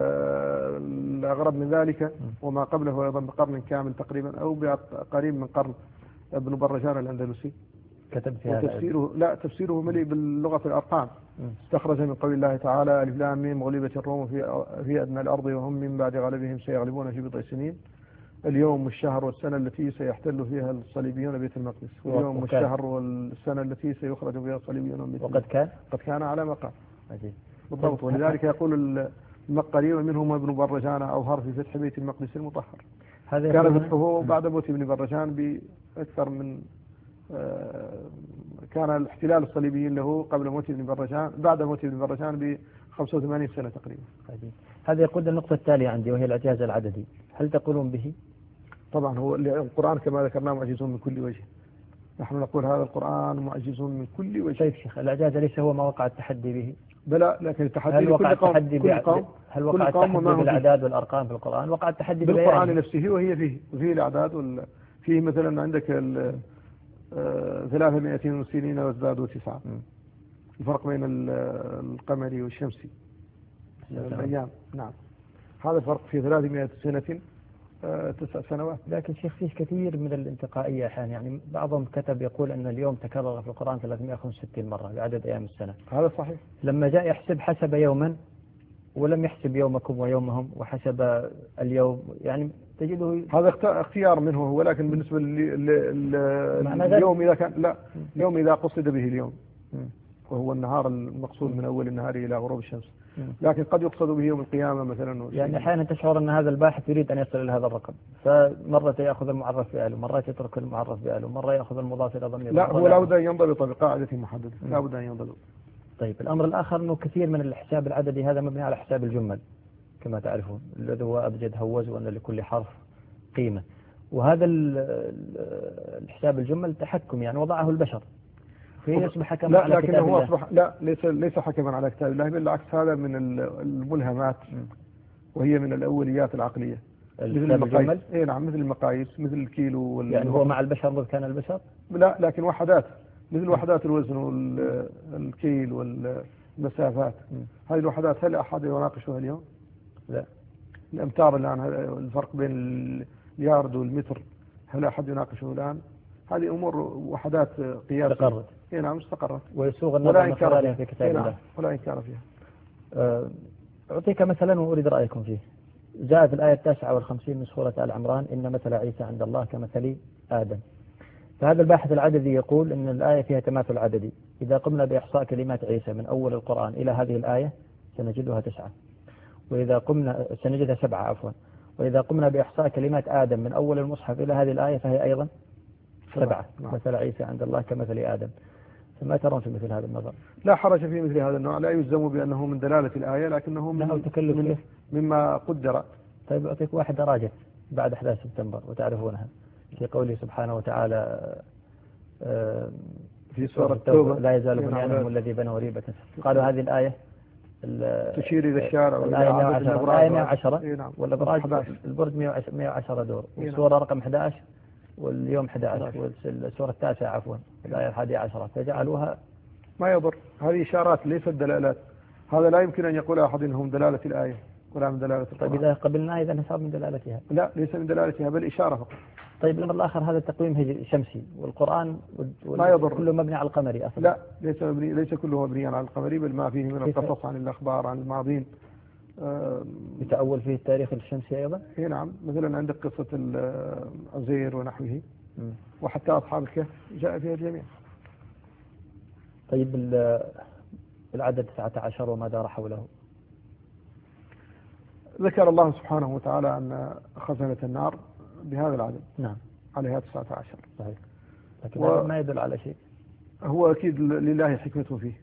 الأغرب من ذلك وما قبله أيضا بقرن كامل تقريبا أو قريب من قرن، ابن برجان الأندلسي كتب في هذا. تفسيره مليء باللغة الأرقام. استخرج من قول الله تعالى: ألف لام ميم غلبت الروم في أدنى الأرض وهم من بعد غلبهم سيغلبون في بضع سنين، اليوم والشهر والسنة التي سيحتل فيها الصليبيون بيت المقدس، واليوم والشهر والسنة التي سيخرج فيها الصليبيون من بيت المقدس. قد كان على مقام بالضبط. ولذلك يقول المقري: ومنهم ابن برجان أظهر في فتح بيت المقدس المطهر. كان فتحه بعد موت ابن برجان بأكثر من كان الاحتلال الصليبيين له قبل موت ابن برجان، بعد موت ابن برجان ب 85 سنة تقريبا. هذا يقود النقطة التالية عندي، وهي الإعجاز العددي. هل تقولون به؟ طبعا هو القرآن كما ذكرنا معجز من كل وجه، نحن نقول هذا القرآن معجز من كل وجه. طيب شيخ، الإعجاز ليس هو ما وقع التحدي به؟ بلا، لكن التحدي هل وقع التحدي هل وقع التحدي بالأعداد والأرقام في القرآن؟ وقع التحدي بالقرآن نفسه، وهي فيه الأعداد فيه مثلا عندك 300 سنين وازدادوا 9، الفرق بين القمري والشمسي الأيام. نعم، هذا الفرق في 300 سنة 9 سنوات. لكن شيخ فيه كثير من الانتقائية أحيانا، يعني بعضهم كتب يقول أن اليوم تكرر في القرآن 365 مرة بعدد أيام السنة. هذا صحيح. لما جاء يحسب حسب يوما ولم يحسب يومكم ويومهم وحسب اليوم، يعني تجده هذا اختيار منه هو، لكن بالنسبة لليوم إذا كان لا، اليوم إذا قصد به اليوم وهو النهار المقصود من أول النهار إلى غروب الشمس، لكن قد يقصد به يوم القيامة مثلا. يعني أحيانا تشعر أن هذا الباحث يريد أن يصل إلى هذا الرقم، فمرة يأخذ المعرف بأهله، مرة يترك المعرف بأهله، مرة يأخذ المضاف إلى ضمير. لا، هو لابد أن ينضبط بقاعدة محددة، لابد أن ينضبط. طيب الأمر الآخر أنه كثير من الحساب العددي هذا مبني على حساب الجمل كما تعرفون، الذي هو أبجد هوز، وأن لكل حرف قيمة. وهذا الحساب الجمل تحكم، يعني وضعه البشر، فيه يصبح حكما على لكن كتاب هو الله. أصبح لا ليس حكما على كتاب الله، بالعكس هذا من الملهمات، وهي من الأوليات العقلية، مثل المقاييس. إيه نعم، مثل المقاييس، مثل الكيلو يعني هو مع البشر ضد كان البشر؟ لا، لكن وحدات مثل وحدات الوزن والكيل والمسافات. هذه الوحدات هل أحد يناقشها اليوم؟ لا. الأمتار الآن، الفرق بين اليارد والمتر هل أحد يناقشه الآن؟ هذه أمور وحدات قياس استقرت. إيه نعم استقرت، ويسوغ النظر من خلالها في كتاب الله. ولا إنكار فيها. أعطيك مثلا وأريد رأيكم فيه. جاء في الآية 59 من سورة آل عمران: إن مثل عيسى عند الله كمثل آدم. فهذا الباحث العددي يقول إن الآية فيها تماثل عددي. إذا قمنا بإحصاء كلمات عيسى من أول القرآن إلى هذه الآية سنجدها 9، وإذا قمنا سنجدها 7 عفوا. وإذا قمنا بإحصاء كلمات آدم من أول المصحف إلى هذه الآية فهي أيضا 7. مثل عيسى عند الله كمثل آدم. فما ترون في مثل هذا النظر؟ لا حرج في مثل هذا النوع، لا يلزم بأنه من دلالة الآية، لكنه مما قدر. طيب أعطيك واحد راجع بعد 11 سبتمبر وتعرفونها، في قوله سبحانه وتعالى في سورة التوبة: لا يزال بنيانهم الذي بنوا ريبة. قالوا هذه الآية تشير إلى الشارع، الآية 110 والأبراج البرج 110 دور، والسورة رقم 11 واليوم 11 والسورة 9 عفوا الآية 11، فجعلوها ما يضر. هذه إشارات ليست دلالات. هذا لا يمكن أن يقول أحد إنه من دلالة الآية ولا من دلالة القرآن. طيب إذا قبلناه إذا صار من دلالتها؟ لا، ليس من دلالتها بل إشارة فقط. طيب الأمر الآخر، هذا التقويم شمسي، والقرآن ما يضر، كله مبني على القمري أصلا. لا، ليس كله مبني على القمري، بل ما فيه من القصص عن الأخبار عن الماضين. يتأول فيه التاريخ الشمسي أيضا؟ إيه نعم، مثلا عندك قصة عزير ونحوه، وحتى أصحاب الكهف جاء فيها الجميع. طيب العدد 19 وما دار حوله؟ ذكر الله سبحانه وتعالى أن خزنة النار بهذا العدد. نعم. عليها 19. صحيح. لكن هذا ما يدل على شيء. هو أكيد لله حكمة فيه.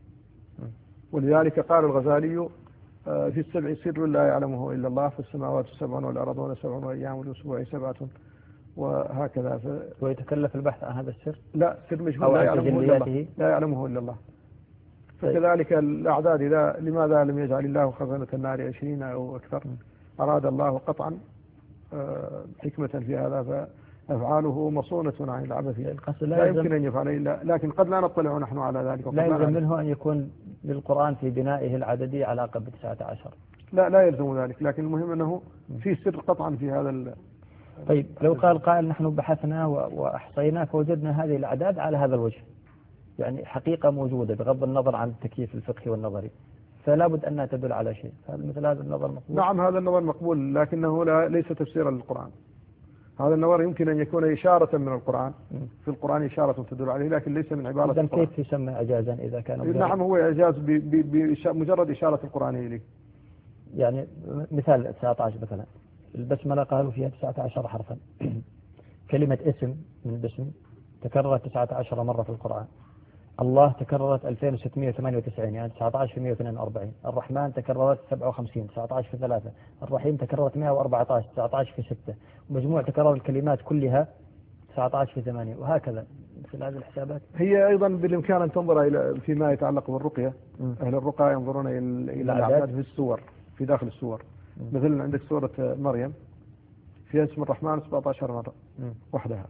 ولذلك قال الغزالي: في السبع سر لا يعلمه إلا الله، في السماوات 7 والأرضون 7 وأيام والأسبوع 7 وهكذا. ويتكلف البحث عن هذا السر؟ لا، سر مجهول لا يعلمه إلا الله، لا يعلمه إلا الله. فكذلك الأعداد، لماذا لم يجعل الله خزنة النار 20 أو أكثر؟ أراد الله قطعا حكمة في هذا، فأفعاله مصونة عن العبث، لا يمكن أن يفعل إلا، لكن قد لا نطلع نحن على ذلك. لا يلزم منه أن يكون للقرآن في بنائه العددي علاقة ب19. لا يلزم ذلك، لكن المهم أنه في سر قطعا في هذا. طيب لو قال قائل: نحن بحثنا وأحصينا فوجدنا هذه الأعداد على هذا الوجه، يعني حقيقة موجودة بغض النظر عن التكييف الفقهي والنظري، فلا بد أنها تدل على شيء، مثل هذا النظر مقبول؟ نعم، هذا النظر مقبول، لكنه ليس تفسيرا للقرآن. هذا النظر يمكن أن يكون إشارة من القرآن، في القرآن إشارة تدل عليه، لكن ليس من عبارة إذن القرآن. كيف يسمى إعجازا إذا كان مجرد؟ نعم، هو إعجاز بمجرد إشارة القرآن إليه. يعني مثال 19 مثلا، البسملة قالوا فيها 19 حرفا. كلمة اسم من باسم تكررت 19 مرة في القرآن. الله تكررت 2698، يعني 19 في 142. الرحمن تكررت 57، 19 في 3. الرحيم تكررت 114، 19 في 6. ومجموع تكرر الكلمات كلها 19 في 8، وهكذا مثل هذه الحسابات. هي أيضا بالإمكان أن تنظر إلى فيما يتعلق بالرقية. أهل الرقى ينظرون إلى الأعداد في السور، في داخل السور. مثلا عندك سورة مريم فيها اسم الرحمن 17 مرة وحدها،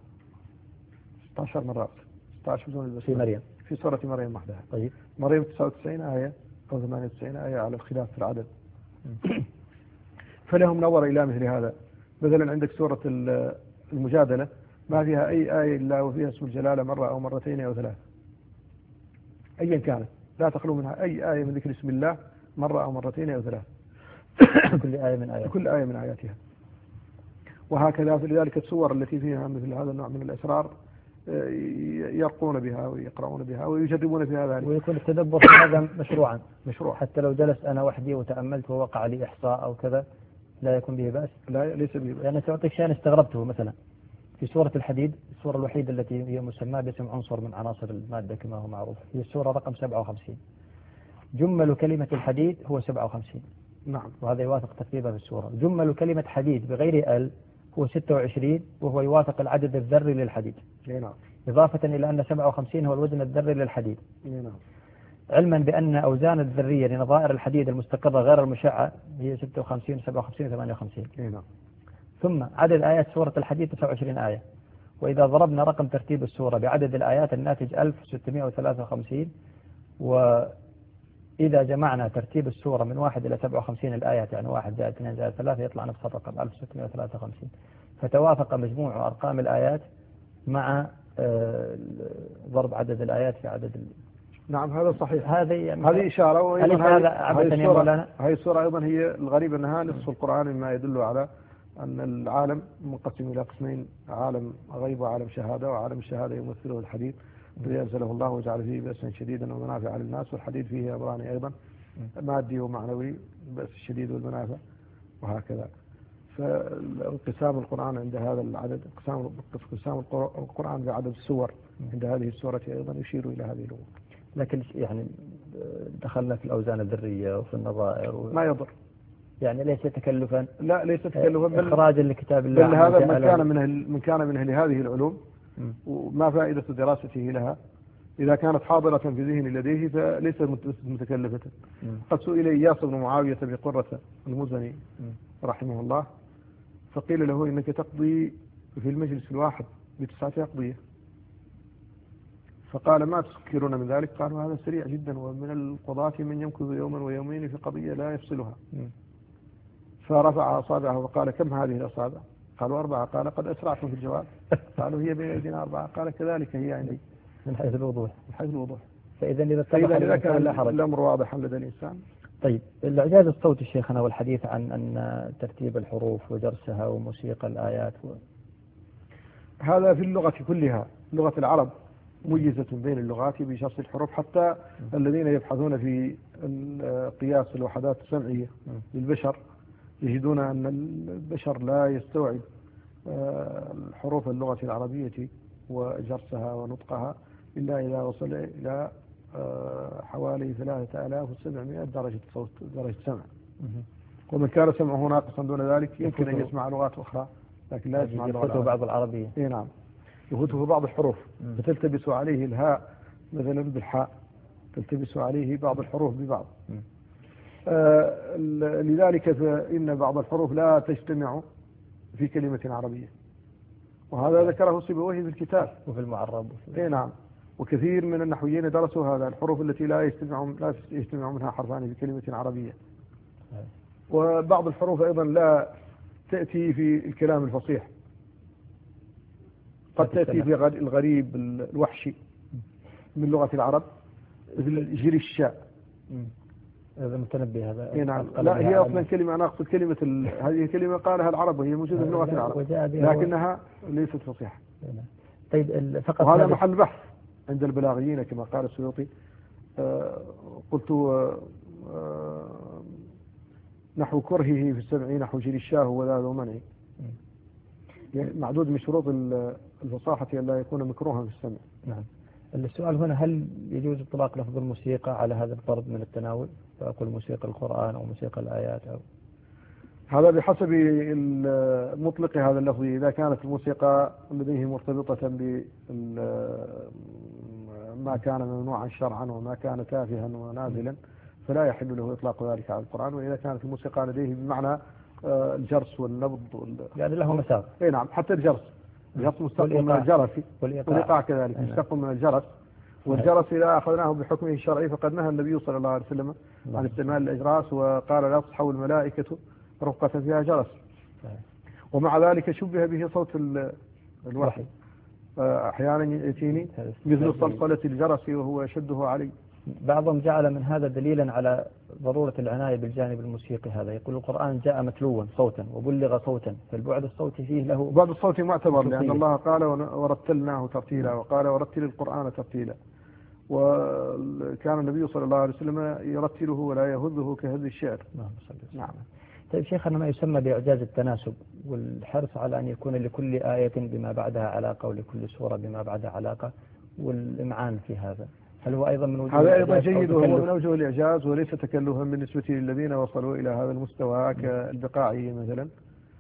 16 مرات، 16 بدون البسملة في مريم، في سورة مريم وحدها. طيب. مريم 99 آية أو 98 آية على الخلاف في العدد. فلهم نظر إلى مثل هذا. مثلا عندك سورة المجادلة ما فيها أي آية إلا وفيها اسم الجلالة مرة أو مرتين أو 3، أيا كانت، لا تخلو منها أي آية من ذكر اسم الله مرة أو مرتين أو 3. كل آية من آياتها. وهكذا. فلذلك السور التي فيها مثل هذا النوع من الأسرار يرقون بها ويقرؤون بها ويجربون فيها ذلك. ويكون التدبر في هذا مشروع، حتى لو جلس أنا وحدي وتأملت ووقع لي إحصاء أو كذا لا يكون به بأس. لا، ليس به بأس. يعني سأعطيك شيئا استغربته. مثلا في سورة الحديد، السورة الوحيدة التي هي مسمى باسم عنصر من عناصر المادة كما هو معروف، هي السورة رقم 57. جمل كلمة الحديد هو 57. نعم. وهذا يوافق ترتيبها في السورة. جمل كلمة حديد بغير ال هو 26 وهو يوافق العدد الذري للحديد، نعم. إضافة إلى أن 57 هو الوزن الذري للحديد، نعم. علما بأن أوزان الذرية لنظائر الحديد المستقرة غير المشعة هي 56 57 58. نعم. ثم عدد آيات سورة الحديد 29 آية، وإذا ضربنا رقم ترتيب السورة بعدد الآيات الناتج 1653، وإذا جمعنا ترتيب السورة من 1 إلى 57 الآيات يعني 1 زائد 2 زائد 3 يطلع نفس الرقم 1653. فتوافق مجموع أرقام الآيات مع ضرب عدد الآيات في عدد نعم هذا صحيح. هذه إشارة. هل هذا عبثا يا مولانا؟ هذه السورة أيضا هي الغريب أنها نصف القرآن، مما يدل على أن العالم منقسم إلى قسمين، عالم غيب وعالم شهادة، وعالم الشهادة يمثله الحديد الذي أنزله الله وجعل فيه بأسا شديدا ومنافع للناس، والحديد فيه أمران أيضا، مادي ومعنوي، بأس الشديد والمنافع وهكذا. فانقسام القرآن عند هذا العدد، انقسام القرآن بعدد السور عند هذه السورة أيضا يشير إلى هذه الأمور. لكن يعني دخلنا في الأوزان الذرية وفي النظائر ما يضر، يعني ليس تكلفا، لا ليس تكلفا، إخراجا لكتاب الله، بل هذا من كان من أهل هذه العلوم، وما فائدة دراسته لها إذا كانت حاضرة في ذهن لديه فليست متكلفة. قد سئل إياس بن معاوية بقرة المزني رحمه الله، فقيل له إنك تقضي في المجلس الواحد ب9 أقضية، فقال ما تسكرون من ذلك؟ قالوا هذا سريع جدا، ومن القضاة من يمكث يوما ويومين في قضية لا يفصلها. فرفع أصابعه وقال كم هذه الأصابع؟ قالوا 4. قال قد أسرعتم في الجواب؟ قالوا هي بين أيدينا 4. قال كذلك هي عندي، من حيث الوضوح. من حيث الوضوح. فإذا إذا كان الأمر واضحا لدى الإنسان. طيب الإعجاز الصوتي شيخنا والحديث عن أن ترتيب الحروف ودرسها وموسيقى الآيات هذا في اللغة كلها، لغة العرب ميزة بين اللغات بشرط الحروف، حتى الذين يبحثون في قياس الوحدات السمعية للبشر يجدون أن البشر لا يستوعب حروف اللغة العربية وجرسها ونطقها إلا إذا وصل إلى حوالي 3700 درجة سمع. ومن كان سمعه ناقصا دون ذلك يمكن أن يسمع لغات أخرى لكن لا يسمع اللغة العربية. بعض العربية. نعم، يفوته بعض الحروف، فتلتبس عليه الهاء مثلا بالحاء، تلتبس عليه بعض الحروف ببعض. لذلك فإن بعض الحروف لا تجتمع في كلمة عربية، وهذا ذكره سيبويه في الكتاب وفي المعرب. نعم، وكثير من النحويين درسوا هذا، الحروف التي لا يجتمع منها حرفان في كلمة عربية. وبعض الحروف أيضا لا تأتي في الكلام الفصيح، قد تأتي في الغريب الوحشي من لغة العرب، مثل جري الشاء. هذا متنبه هذا. نعم، لا هي أصلا كلمة، أنا أقصد كلمة هذه كلمة قالها العرب وهي موجودة في لغة العرب لكنها ليست فصيحة. طيب فقط وهذا محل بحث عند البلاغيين كما قال السيوطي. قلت نحو كرهه في السمع نحو جري الشاه وذا ذو منع، يعني معدود من شروط الفصاحة أن لا يكون مكروها في السمع. نعم. السؤال هنا هل يجوز اطلاق لفظ الموسيقى على هذا الفرد من التناول، فأقول موسيقى القرآن أو موسيقى الآيات أو هذا بحسب مطلق هذا اللفظ. إذا كانت الموسيقى لديه مرتبطة بما كان ممنوعا شرعا وما كان تافها ونازلا فلا يحل له إطلاق ذلك على القرآن. وإذا كانت الموسيقى لديه بمعنى الجرس والنبض يعني له مساق. نعم، حتى الجرس مستقل من الجرس، والإيقاع كذلك مستقل من الجرس. والجرس إذا أخذناه بحكمه الشرعي فقد نهى النبي صلى الله عليه وسلم عن استعمال الأجراس، وقال لا تصحو الملائكة رقة فيها جرس. ومع ذلك شبه به صوت الوحي، أحيانا يأتيني مثل صلصلة الجرس وهو يشده علي. بعضهم جعل من هذا دليلا على ضرورة العناية بالجانب الموسيقي. هذا يقول القرآن جاء متلوا صوتا وبلغ صوتا، فالبعد الصوتي فيه له بعد الصوت معتبر، لأن الله قال ورتلناه ترتيلا، وقال ورتل القرآن ترتيلا. وكان النبي صلى الله عليه وسلم يرتله ولا يهذه كهذ الشعر. نعم. طيب شيخنا، ما يسمى بإعجاز التناسب والحرص على أن يكون لكل آية بما بعدها علاقة ولكل سورة بما بعدها علاقة والإمعان في هذا، هل هو أيضا من وجوه هذا أيضا جيد، وهو من أوجه الإعجاز وليس تكلفا بالنسبة للذين وصلوا إلى هذا المستوى كالبقاعي مثلا.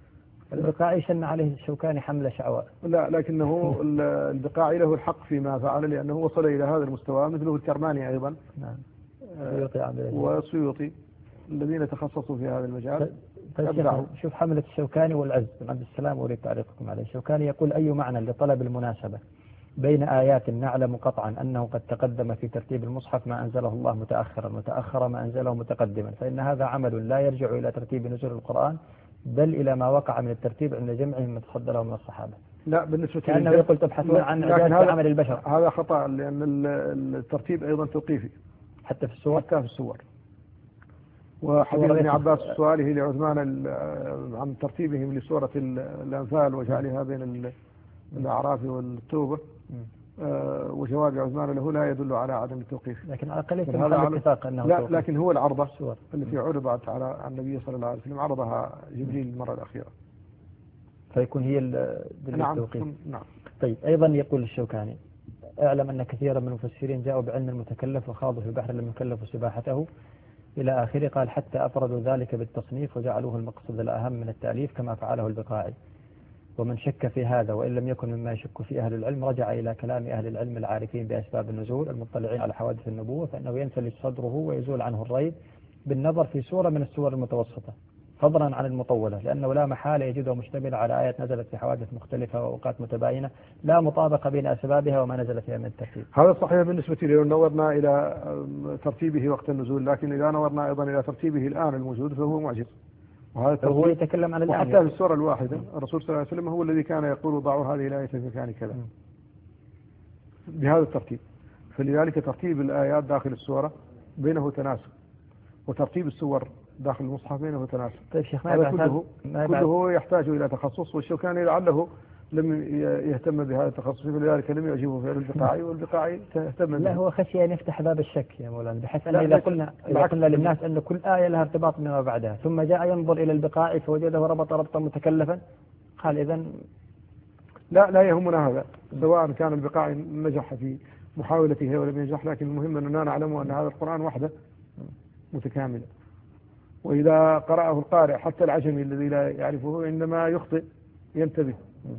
البقاعي شن عليه الشوكاني حملة شعواء. لا، لكنه البقاعي له الحق فيما فعل، لأنه وصل إلى هذا المستوى، مثله الكرماني أيضا. نعم. وسيوطي الذين تخصصوا في هذا المجال. شوف حملة الشوكاني والعز بن عبد السلام، أريد تعليقكم عليه. الشوكاني يقول: أي معنى لطلب المناسبة بين آيات نعلم قطعا أنه قد تقدم في ترتيب المصحف ما أنزله الله متأخرا وتأخر ما أنزله متقدما، فإن هذا عمل لا يرجع إلى ترتيب نزول القرآن بل إلى ما وقع من الترتيب عند جمعهم من تصدره من الصحابة. لا، بالنسبة كأنه يقول تبحثون عن إعجاز عمل البشر. هذا خطأ، لأن الترتيب أيضا توقيفي حتى في السور. حتى في السور. وحديث ابن عباس سؤاله لعثمان عن ترتيبهم لسورة الأنفال وجعلها بين الأعراف والتوبة، وجواب عثمان له لا يدل على عدم التوقيف، لكن على الأقل يتم اتفاق أنه لا توقيف. لكن هو العرضة التي عرضت على النبي صلى الله عليه وسلم عرضها جبريل المرة الأخيرة، فيكون هي بالتوقيف. نعم. طيب، أيضا يقول الشوكاني: اعلم أن كثيرا من المفسرين جاءوا بعلم المتكلف وخاضوا في بحر لم يكلفوا سباحته إلى آخره. قال: حتى أفردوا ذلك بالتصنيف وجعلوه المقصود الأهم من التأليف كما فعله البقاعي. ومن شك في هذا وإن لم يكن مما يشك في أهل العلم رجع إلى كلام أهل العلم العارفين بأسباب النزول المطلعين على حوادث النبوة، فإنه ينسلج صدره ويزول عنه الريب بالنظر في سورة من السور المتوسطة فضلا عن المطولة، لأنه لا محالة يجده مشتمل على آيات نزلت في حوادث مختلفة وأوقات متباينة لا مطابقة بين أسبابها وما نزل فيها من الترتيب. هذا صحيح بالنسبة لي لو نظرنا إلى ترتيبه وقت النزول، لكن إذا نظرنا أيضا إلى ترتيبه الآن الموجود فهو معجز. وهو يتكلم عن الآن، وحتى في السورة الواحدة الرسول صلى الله عليه وسلم هو الذي كان يقول ضعوا هذه الآية في مكان كذا بهذا الترتيب. فلذلك ترتيب الآيات داخل السورة بينه تناسب، وترتيب السور داخل المصحف بينه تناسب. طيب شيخ، كله يحتاج إلى تخصص، والشوكاني لعله لم يهتم بهذا التخصص، فلذلك لم يعجبه فعل البقاعي، والبقاعي تهتم به. لا، هو خشي أن يفتح باب الشك يا مولانا، بحيث أن إذا قلنا للناس أن كل آية لها ارتباط بما بعدها، ثم جاء ينظر إلى البقاعي فوجده ربطا متكلفا، قال إذن لا يهمنا هذا، سواء كان البقاعي نجح في محاولته ولم ينجح، لكن المهم أننا نعلم أن هذا القرآن وحده متكامل. وإذا قرأه القارئ حتى العجمي الذي لا يعرفه عندما يخطئ ينتبه،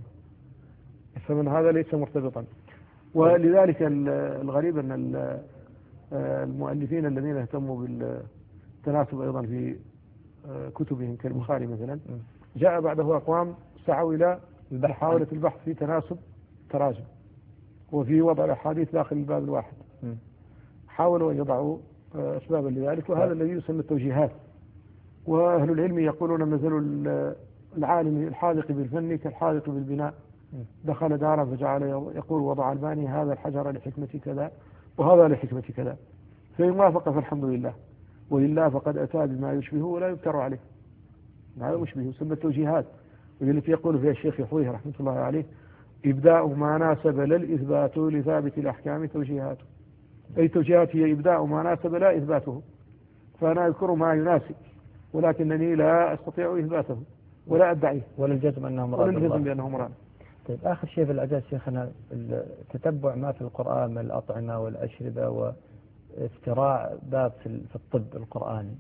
فمن هذا ليس مرتبطا. ولذلك الغريب أن المؤلفين الذين اهتموا بالتناسب أيضا في كتبهم كالبخاري مثلا، جاء بعده أقوام سعوا إلى محاولة البحث في تناسب تراجم وفي وضع الأحاديث داخل الباب الواحد، حاولوا أن يضعوا أسبابا لذلك، وهذا الذي يسمى التوجيهات. وأهل العلم يقولون مثل العالم الحاذق بالفن كالحاذق بالبناء، دخل دارا فجعل يقول وضع الباني هذا الحجر لحكمة كذا وهذا لحكمة كذا، فإن وافق فالحمد لله، وإلا فقد أتى بما يشبه ولا يذكر عليه. هذا مشبه يسمى التوجيهات، والتي يقول فيها الشيخ يحويه رحمة الله عليه: إبداء ما ناسب لا الإثبات لثابت الأحكام توجيهاته. أي توجيهات هي إبداء ما ناسب لا إثباته، فأنا أذكر ما يناسب ولكنني لا أستطيع إثباته ولا أدعيه ولا الجزم أنه مراد. طيب، آخر شيء في الإعجاز شيخنا تتبع ما في القرآن من الأطعمة والأشربة وافتراع باب في الطب القرآني،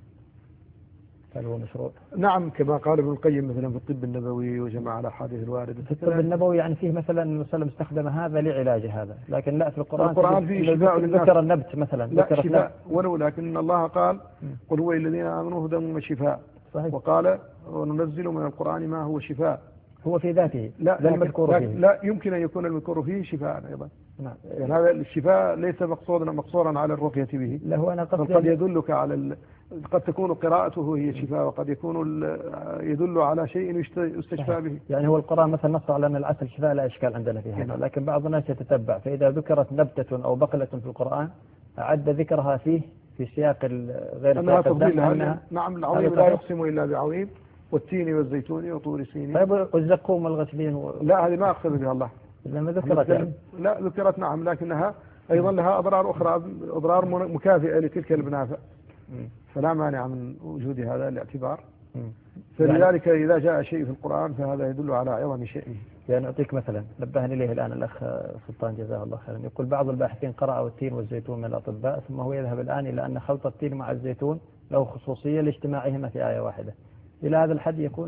هل هو مشروع؟ نعم، كما قال ابن القيم مثلا في الطب النبوي وجمع الأحاديث الواردة في الطب النبوي، يعني فيه مثلا النبي صلى الله عليه وسلم استخدم هذا لعلاج هذا، لكن لا في القرآن فيه شفاء ذكر النبت مثلا، ذكر شفاء ولو، لكن الله قال: قل هو الذين آمنوا هدى وشفاء. صحيح. وقال: وننزل من القرآن ما هو شفاء. هو في ذاته لا يمكن أن يكون المذكور فيه شفاء أيضا. نعم. يعني هذا الشفاء ليس مقصورا على الرقية به، لا، هو أنا قد يدلك على قد تكون قراءته هي شفاء، وقد يكون يدل على شيء يستشفى به. يعني هو القرآن مثلا نص على أن العسل شفاء، لا إشكال عندنا في هذا، لكن بعض الناس يتتبع، فإذا ذكرت نبتة أو بقلة في القرآن أعد ذكرها فيه في سياق غير أنها تفضيل. نعم، العظيم لا يقسم إلا بعظيم، والتين والزيتون وطور سينين. طيب، والزقوم والغسلين لا، هذه ما أقصد بها الله، لما ذكرت يعني. لا ذكرت، نعم، لكنها أيضا لها أضرار أخرى، أضرار مكافئة لتلك المنافع، فلا مانع من وجود هذا الاعتبار. فلذلك إذا جاء شيء في القرآن فهذا يدل على عظم شيء. يعني أعطيك مثلا نبهني إليه الآن الأخ سلطان جزاه الله خيرا، يقول بعض الباحثين قرأوا التين والزيتون من الأطباء، ثم هو يذهب الآن إلى أن خلط التين مع الزيتون له خصوصية لاجتماعهما في آية واحدة. إلى هذا الحد يكون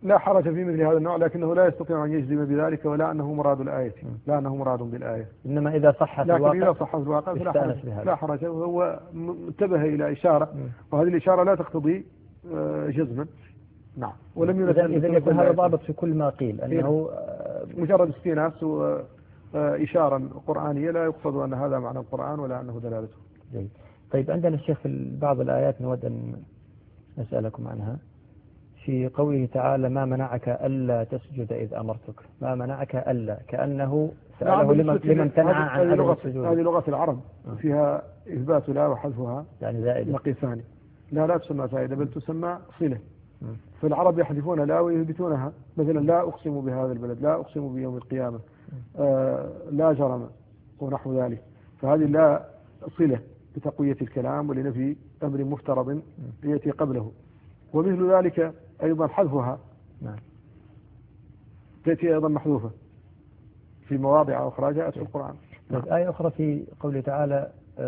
لا حرج في مثل هذا النوع، لكنه لا يستطيع أن يجزم بذلك ولا أنه مراد الآية، لا أنه مراد بالآية. إنما إذا صح في الواقع، لكن إذا صح في الواقع فلا حرج، لا حرج. وهو انتبه إلى إشارة، وهذه الإشارة لا تقتضي جزما. نعم. ولم ينزل. إذا يكون هذا ضابط في كل ما قيل أنه مجرد استئناس وإشارة قرآنية، لا يقصد أن هذا معنى القرآن ولا أنه دلالته. جيد. طيب عندنا الشيخ في بعض الآيات نود أن نسألكم عنها. في قوله تعالى: ما منعك ألا تسجد إذ أمرتك. ما منعك ألا، كأنه سأله لمن تنعى عن السجود. هذه لغة العرب فيها إثبات لا وحذفها يعني زائدة، نقيصان. لا تسمى زائدة بل تسمى صلة. فالعرب يحذفون لا ويثبتونها، مثلا لا أقسم بهذا البلد، لا أقسم بيوم القيامة، لا جرم ونحو ذلك. فهذه لا صلة بتقوية الكلام ولنفي أمر مفترض يأتي قبله. ومثل ذلك أيضا حذفها تأتي أيضا محذوفة في مواضع أخرى جاءت في القرآن. آية أخرى في قوله تعالى: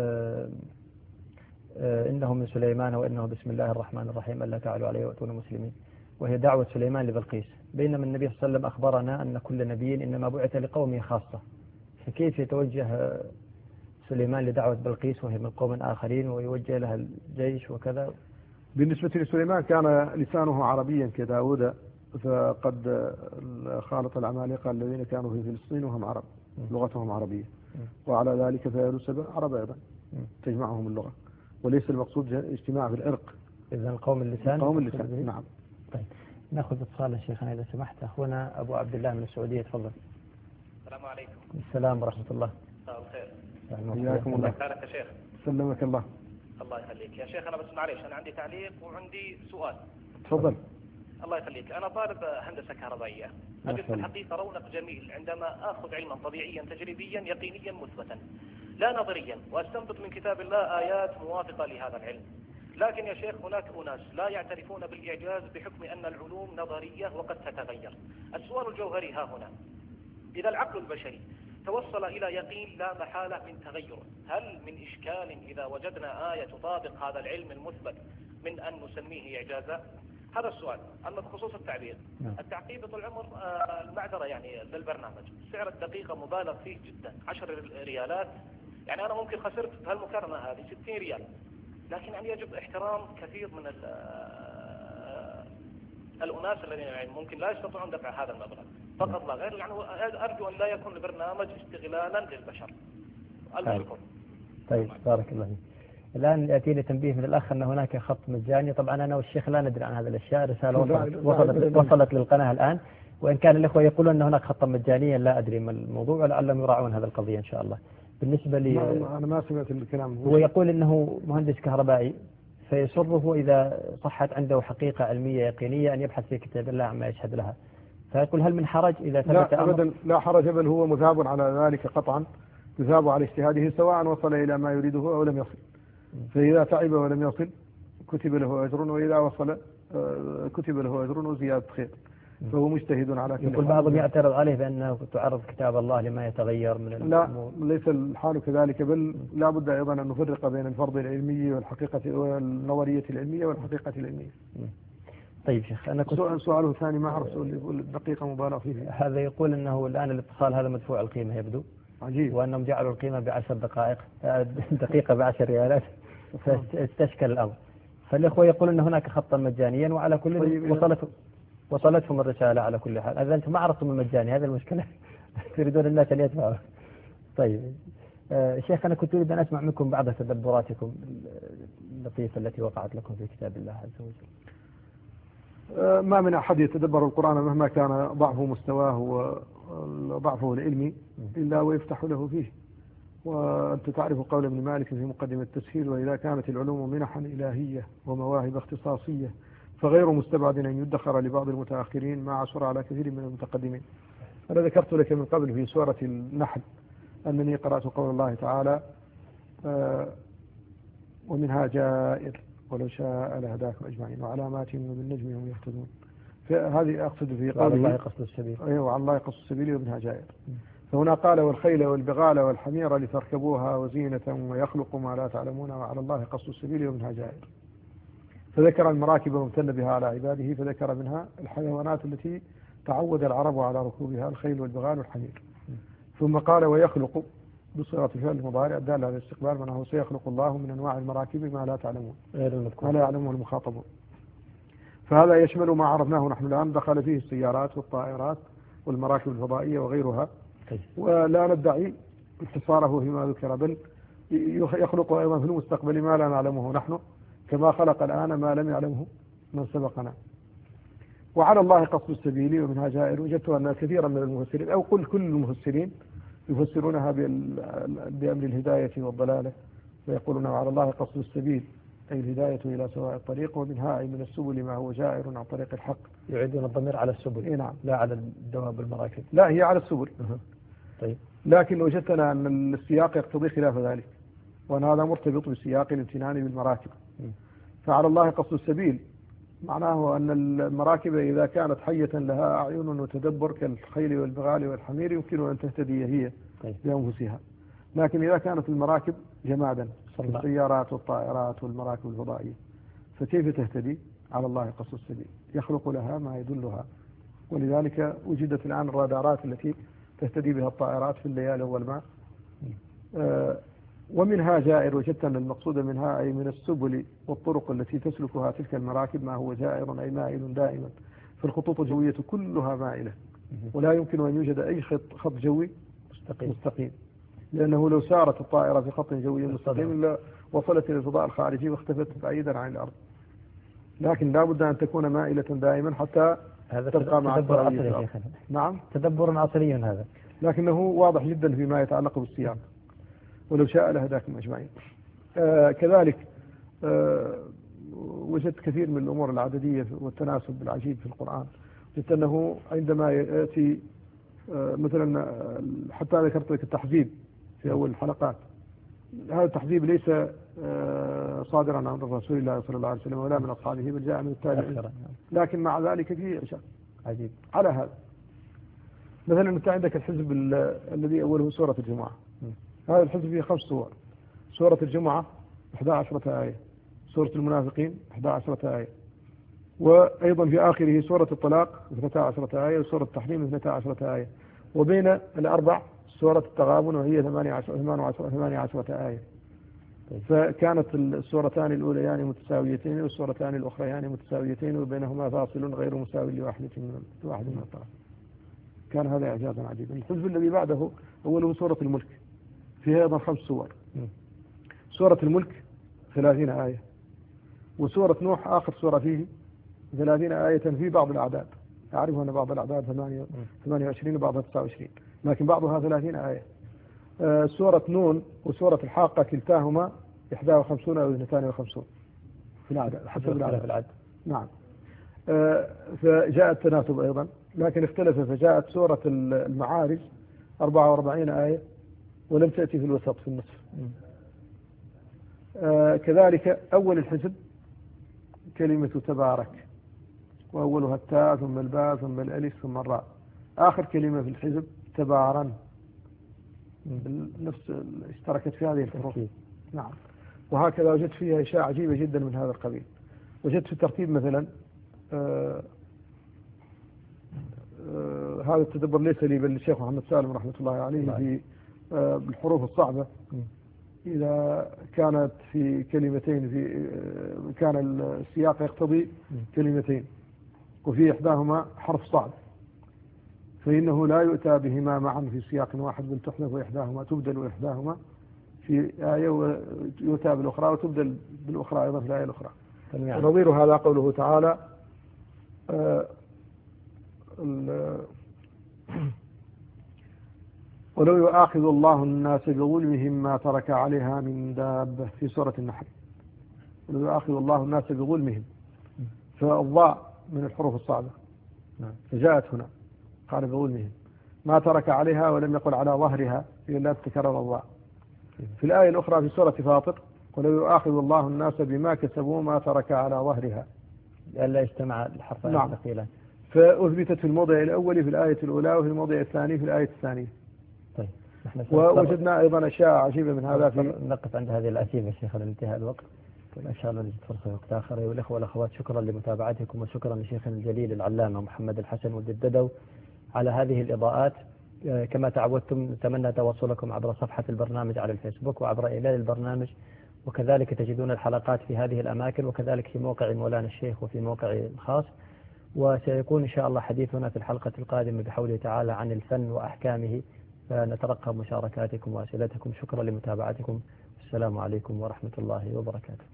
إنه من سليمان وإنه بسم الله الرحمن الرحيم ألا تعلوا عليه وأتوني مسلمين، وهي دعوة سليمان لبلقيس، بينما النبي صلى الله عليه وسلم أخبرنا أن كل نبي إنما بعث لقومه خاصة، فكيف يتوجه سليمان لدعوة بلقيس وهي من قوم آخرين ويوجه لها الجيش وكذا؟ بالنسبة لسليمان كان لسانه عربيا كداود، فقد خالط العمالقة الذين كانوا في فلسطين وهم عرب، لغتهم عربية، وعلى ذلك فأهل سبأ عرب أيضا تجمعهم اللغة، وليس المقصود اجتماع في العرق. إذا قوم اللسان. نعم. طيب نأخذ اتصال شيخنا إذا سمحت. أخونا أبو عبد الله من السعودية، تفضل. السلام عليكم. السلام ورحمة الله. مساء الخير. حياكم الله. كيفك يا شيخ؟ سلمك الله. الله يخليك يا شيخ. أنا بس معليش، أنا عندي تعليق وعندي سؤال. تفضل. الله يخليك. أنا طالب هندسة كهربائية. أجد في الحقيقة رونق جميل عندما آخذ علما طبيعيا تجريبيا يقينيا مثبتا لا نظريا، وأستنبط من كتاب الله آيات موافقة لهذا العلم. لكن يا شيخ هناك أناس لا يعترفون بالإعجاز بحكم أن العلوم نظرية وقد تتغير. السؤال الجوهري ها هنا: إذا العقل البشري توصل إلى يقين لا محالة من تغير، هل من إشكال إذا وجدنا آية تطابق هذا العلم المثبت من أن نسميه إعجازا؟ هذا السؤال. أما بخصوص التعبير، التعقيب طول العمر المعذرة يعني للبرنامج، سعر الدقيقة مبالغ فيه جدا، 10 ريالات. يعني أنا ممكن خسرت بهالمكالمة هذه 60 ريال، لكن يعني يجب احترام كثير من الأناس الذين يعني ممكن لا يستطيعون دفع هذا المبلغ فقط لا غير. يعني أرجو أن لا يكون البرنامج استغلالا للبشر. المشكور. طيب بارك الله فيك. الآن يأتيني تنبيه من الأخ أن هناك خط مجاني. طبعا أنا والشيخ لا ندري عن هذه الأشياء، رسالة وصلت للقناة الآن، وإن كان الأخوة يقولون أن هناك خطا مجانيا لا أدري ما الموضوع، ولعلهم يراعون هذه القضية إن شاء الله. بالنسبة لي أنا ما سمعت الكلام. هو يقول إنه مهندس كهربائي، فيسره إذا صحت عنده حقيقة علمية يقينية أن يبحث في كتاب الله عما يشهد لها. فيقول هل من حرج إذا ثبت لا أبدا لا حرج، بل هو مثاب على ذلك قطعا، مثاب على اجتهاده سواء وصل إلى ما يريده أو لم يصل. فإذا تعب ولم يصل كتب له أجر، وإذا وصل كتب له أجر وزيادة خير، فهو مجتهد على كل. يقول بعضهم يعترض عليه بأنه تعرض كتاب الله لما يتغير من الأمور. لا ليس الحال كذلك، بل لا بد أيضا أن نفرق بين الفرض العلمي والحقيقة والنظرية العلمية والحقيقة العلمية. طيب شيخ، أنا كنت سؤاله الثاني ما أعرف، يقول الدقيقة مبالغ فيه. هذا يقول أنه الآن الاتصال هذا مدفوع القيمة يبدو. عجيب. وأنهم جعلوا القيمة ب10 دقائق، دقيقة ب10 ريالات، فاستشكل الأمر. فالإخوة يقول أن هناك خطا مجانيا، وعلى كل وصلتهم الرسالة على كل حال. إذا أنتم ما عرفتم المجاني، هذا المشكلة. تريدون الناس أن يدفعوا. طيب شيخ، أنا كنت أريد أن أسمع منكم بعض تدبراتكم اللطيفة التي وقعت لكم في كتاب الله عز وجل. ما من أحد يتدبر القرآن مهما كان ضعفه مستواه وضعفه العلمي إلا ويفتح له فيه. وأنت تعرف قول ابن مالك في مقدمة التسهيل: وإذا كانت العلوم منحا إلهية ومواهب اختصاصية فغير مستبعد أن يدخر لبعض المتأخرين ما عثر على كثير من المتقدمين. أنا ذكرت لك من قبل في سورة النحل أنني قرأت قول الله تعالى: ومنها جائر ولو شاء لهداكم أجمعين وعلامات وبالنجم هم يهتدون. فهذه أقصد في قول الله يقصد السبيل. أيوة، وعلى الله يقصد السبيل ومنها جائر. فهنا قال: والخيل والبغال والحمير لتركبوها وزينة ويخلق ما لا تعلمون وعلى الله قصد السبيل ومنها جائر. فذكر المراكب الممتنة بها على عباده، فذكر منها الحيوانات التي تعود العرب على ركوبها، الخيل والبغال والحمير. ثم قال ويخلق بصيغة الفعل المضارع الدالة على الاستقبال، معناه سيخلق الله من أنواع المراكب ما لا تعلمون، ما لا يعلمه المخاطبون. فهذا يشمل ما عرفناه نحن الآن، دخل فيه السيارات والطائرات والمراكب الفضائية وغيرها، ولا ندعي اختصاره فيما ذكر، بل يخلق أيضا في المستقبل ما لا نعلمه نحن، كما خلق الآن ما لم يعلمه من سبقنا. وعلى الله قصد السبيل ومنها جائر. وجدت أن كثيرا من المفسرين أو قل كل المفسرين يفسرونها بأمر الهداية والضلالة، ويقولون على الله قصد السبيل أي الهداية إلى سواء الطريق، ومنها أي من السبل ما هو جائر عن طريق الحق. يعيدون الضمير على السبل. نعم. لا على الدواب والمراكب. لا، هي على السبل. طيب. لكن وجدتنا أن السياق يقتضي خلاف ذلك، وأن هذا مرتبط بسياق الامتنان بالمراكب. فعلى الله قصد السبيل معناه أن المراكب إذا كانت حية لها أعين وتدبر كالخيل والبغال والحمير يمكن أن تهتدي هي بأنفسها. لكن إذا كانت المراكب جمادا السيارات والطائرات والمراكب الفضائية فكيف تهتدي؟ على الله قصد السبيل، يخلق لها ما يدلها. ولذلك وجدت الآن الرادارات التي تهتدي بها الطائرات في الليالي والماء. ومنها جائر، وجدت أن المقصود منها أي من السبل والطرق التي تسلكها تلك المراكب ما هو جائر أي مائل دائما. فالخطوط الجوية كلها مائلة، ولا يمكن أن يوجد أي خط جوي مستقيم، لأنه لو سارت الطائرة في خط جوي مستقيم وصلت إلى الفضاء الخارجي واختفت بعيدا عن الأرض. لكن لا بد أن تكون مائلة دائما حتى تبقى مع الطائرة. نعم، تدبر عصري هذا، لكنه واضح جدا فيما يتعلق بالسياق، ولو شاء لهداكم أجمعين. كذلك وجدت كثير من الأمور العددية والتناسب العجيب في القرآن. وجدت أنه عندما يأتي مثلا حتى ذكرت لك التحزيب في أول الحلقات، هذا التحزيب ليس صادرا عن رسول الله صلى الله عليه وسلم ولا من أصحابه، بل جاء من التابعين، لكن مع ذلك فيه عشاء عجيب على هذا. مثلا أنت عندك الحزب الذي أوله سورة الجمعة، هذا الحزب فيه 5 سور. سورة الجمعة 11 آية، سورة المنافقين 11 آية، وأيضا في آخره سورة الطلاق 12 آية، وسورة التحريم 12 آية، وبين الأربع سورة التغابن وهي 18 آية. فكانت السورتان الأوليان متساويتين والسورتان الأخريان متساويتين وبينهما فاصل غير مساوي لواحد من الطرف. كان هذا إعجازا عجيبا. الحزب الذي بعده أوله سورة الملك، فيها أيضا 5 سور. سورة الملك 30 آية، وسورة نوح آخر سورة فيه 30 آية في بعض الأعداد، أعرف أن بعض الأعداد 28 وبعضها 29، لكن بعضها 30 آية. سورة نون وسورة الحاقة كلتاهما 51 أو 52 في العدد حسب العدد. نعم. فجاء التناسب أيضا، لكن اختلف، فجاءت سورة المعارج 44 آية ولم تأتي في الوسط في النصف. كذلك أول الحزب كلمة تبارك، وأولها التاء ثم الباء ثم الألف ثم الراء. آخر كلمة في الحزب تبارا، نفس اشتركت في هذه الحروف. نعم. وهكذا وجدت فيها أشياء عجيبة جدا من هذا القبيل. وجدت في الترتيب مثلا هذا التدبر ليس لي بل للشيخ محمد سالم رحمة الله عليه في الحروف الصعبة. إذا كانت في كلمتين كان السياق يقتضي كلمتين وفي إحداهما حرف صعب، فإنه لا يؤتى بهما معا في سياق واحد، بل تحذف إحداهما، تبدل إحداهما في آية ويؤتى بالأخرى وتبدل بالأخرى أيضا في الآية الأخرى. ونظير هذا قوله تعالى ولو يؤاخذ الله الناس بظلمهم ما ترك عليها من دابة في سورة النحل. ولو يؤاخذ الله الناس بظلمهم، فالضاء من الحروف الصعبة فجاءت هنا قال بظلمهم، ما ترك عليها ولم يقل على ظهرها إلا تكرر الضاء. في الآية الأخرى في سورة فاطر ولو يؤاخذ الله الناس بما كسبوا ما ترك على ظهرها، لئلا يجتمع الحرفان الثقيلان. فأثبتت في الموضع الأول في الآية الأولى وفي الموضع الثاني في الآية الثانية. طيب. ووجدنا أيضا أشياء عجيبة من هذا. نقف عند هذه الأثيمة يا شيخ لانتهاء الوقت. طيب إن شاء الله نجد فرصة وقت آخر. أيها الأخوة والأخوات، شكرا لمتابعتكم وشكرا لشيخنا الجليل العلامة محمد الحسن ولد الددو على هذه الإضاءات. كما تعودتم نتمنى تواصلكم عبر صفحة البرنامج على الفيسبوك وعبر إيميل البرنامج، وكذلك تجدون الحلقات في هذه الأماكن وكذلك في موقع مولانا الشيخ وفي موقعي الخاص. وسيكون إن شاء الله حديثنا في الحلقة القادمة بحوله تعالى عن الفن وأحكامه، فنترقب مشاركاتكم وأسئلتكم. شكرا لمتابعتكم، السلام عليكم ورحمة الله وبركاته.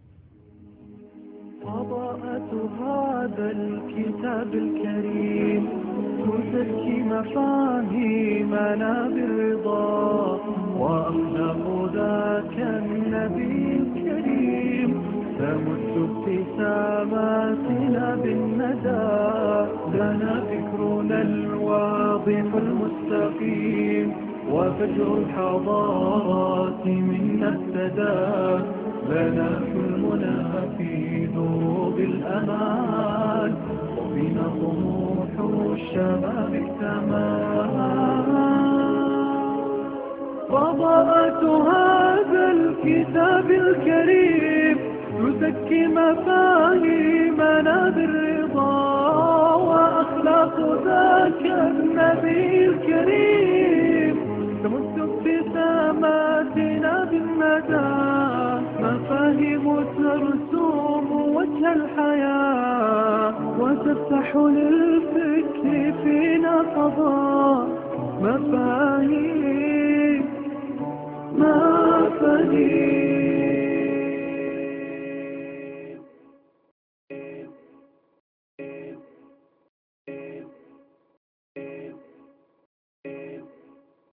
فضاءة هذا الكتاب الكريم تزكي مفاهيمنا بالرضا، وأخلاق ذاك النبي الكريم تمد ابتساماتنا بالندى. لنا فكرنا الواضح المستقيم وفجر الحضارات منا ابتدى. لنا حلمنا في دروب الأمان وبنا طموح الشباب اكتمل. فضاءة هذا الكتاب الكريم تزكي مفاهيمنا بالرضا، وأخلاق ذاك النبي الكريم تمد ابتساماتنا بالندى. مفاهيم ترسوم وجه الحياة وتفتح للفكر فينا فضاء. مفاهيم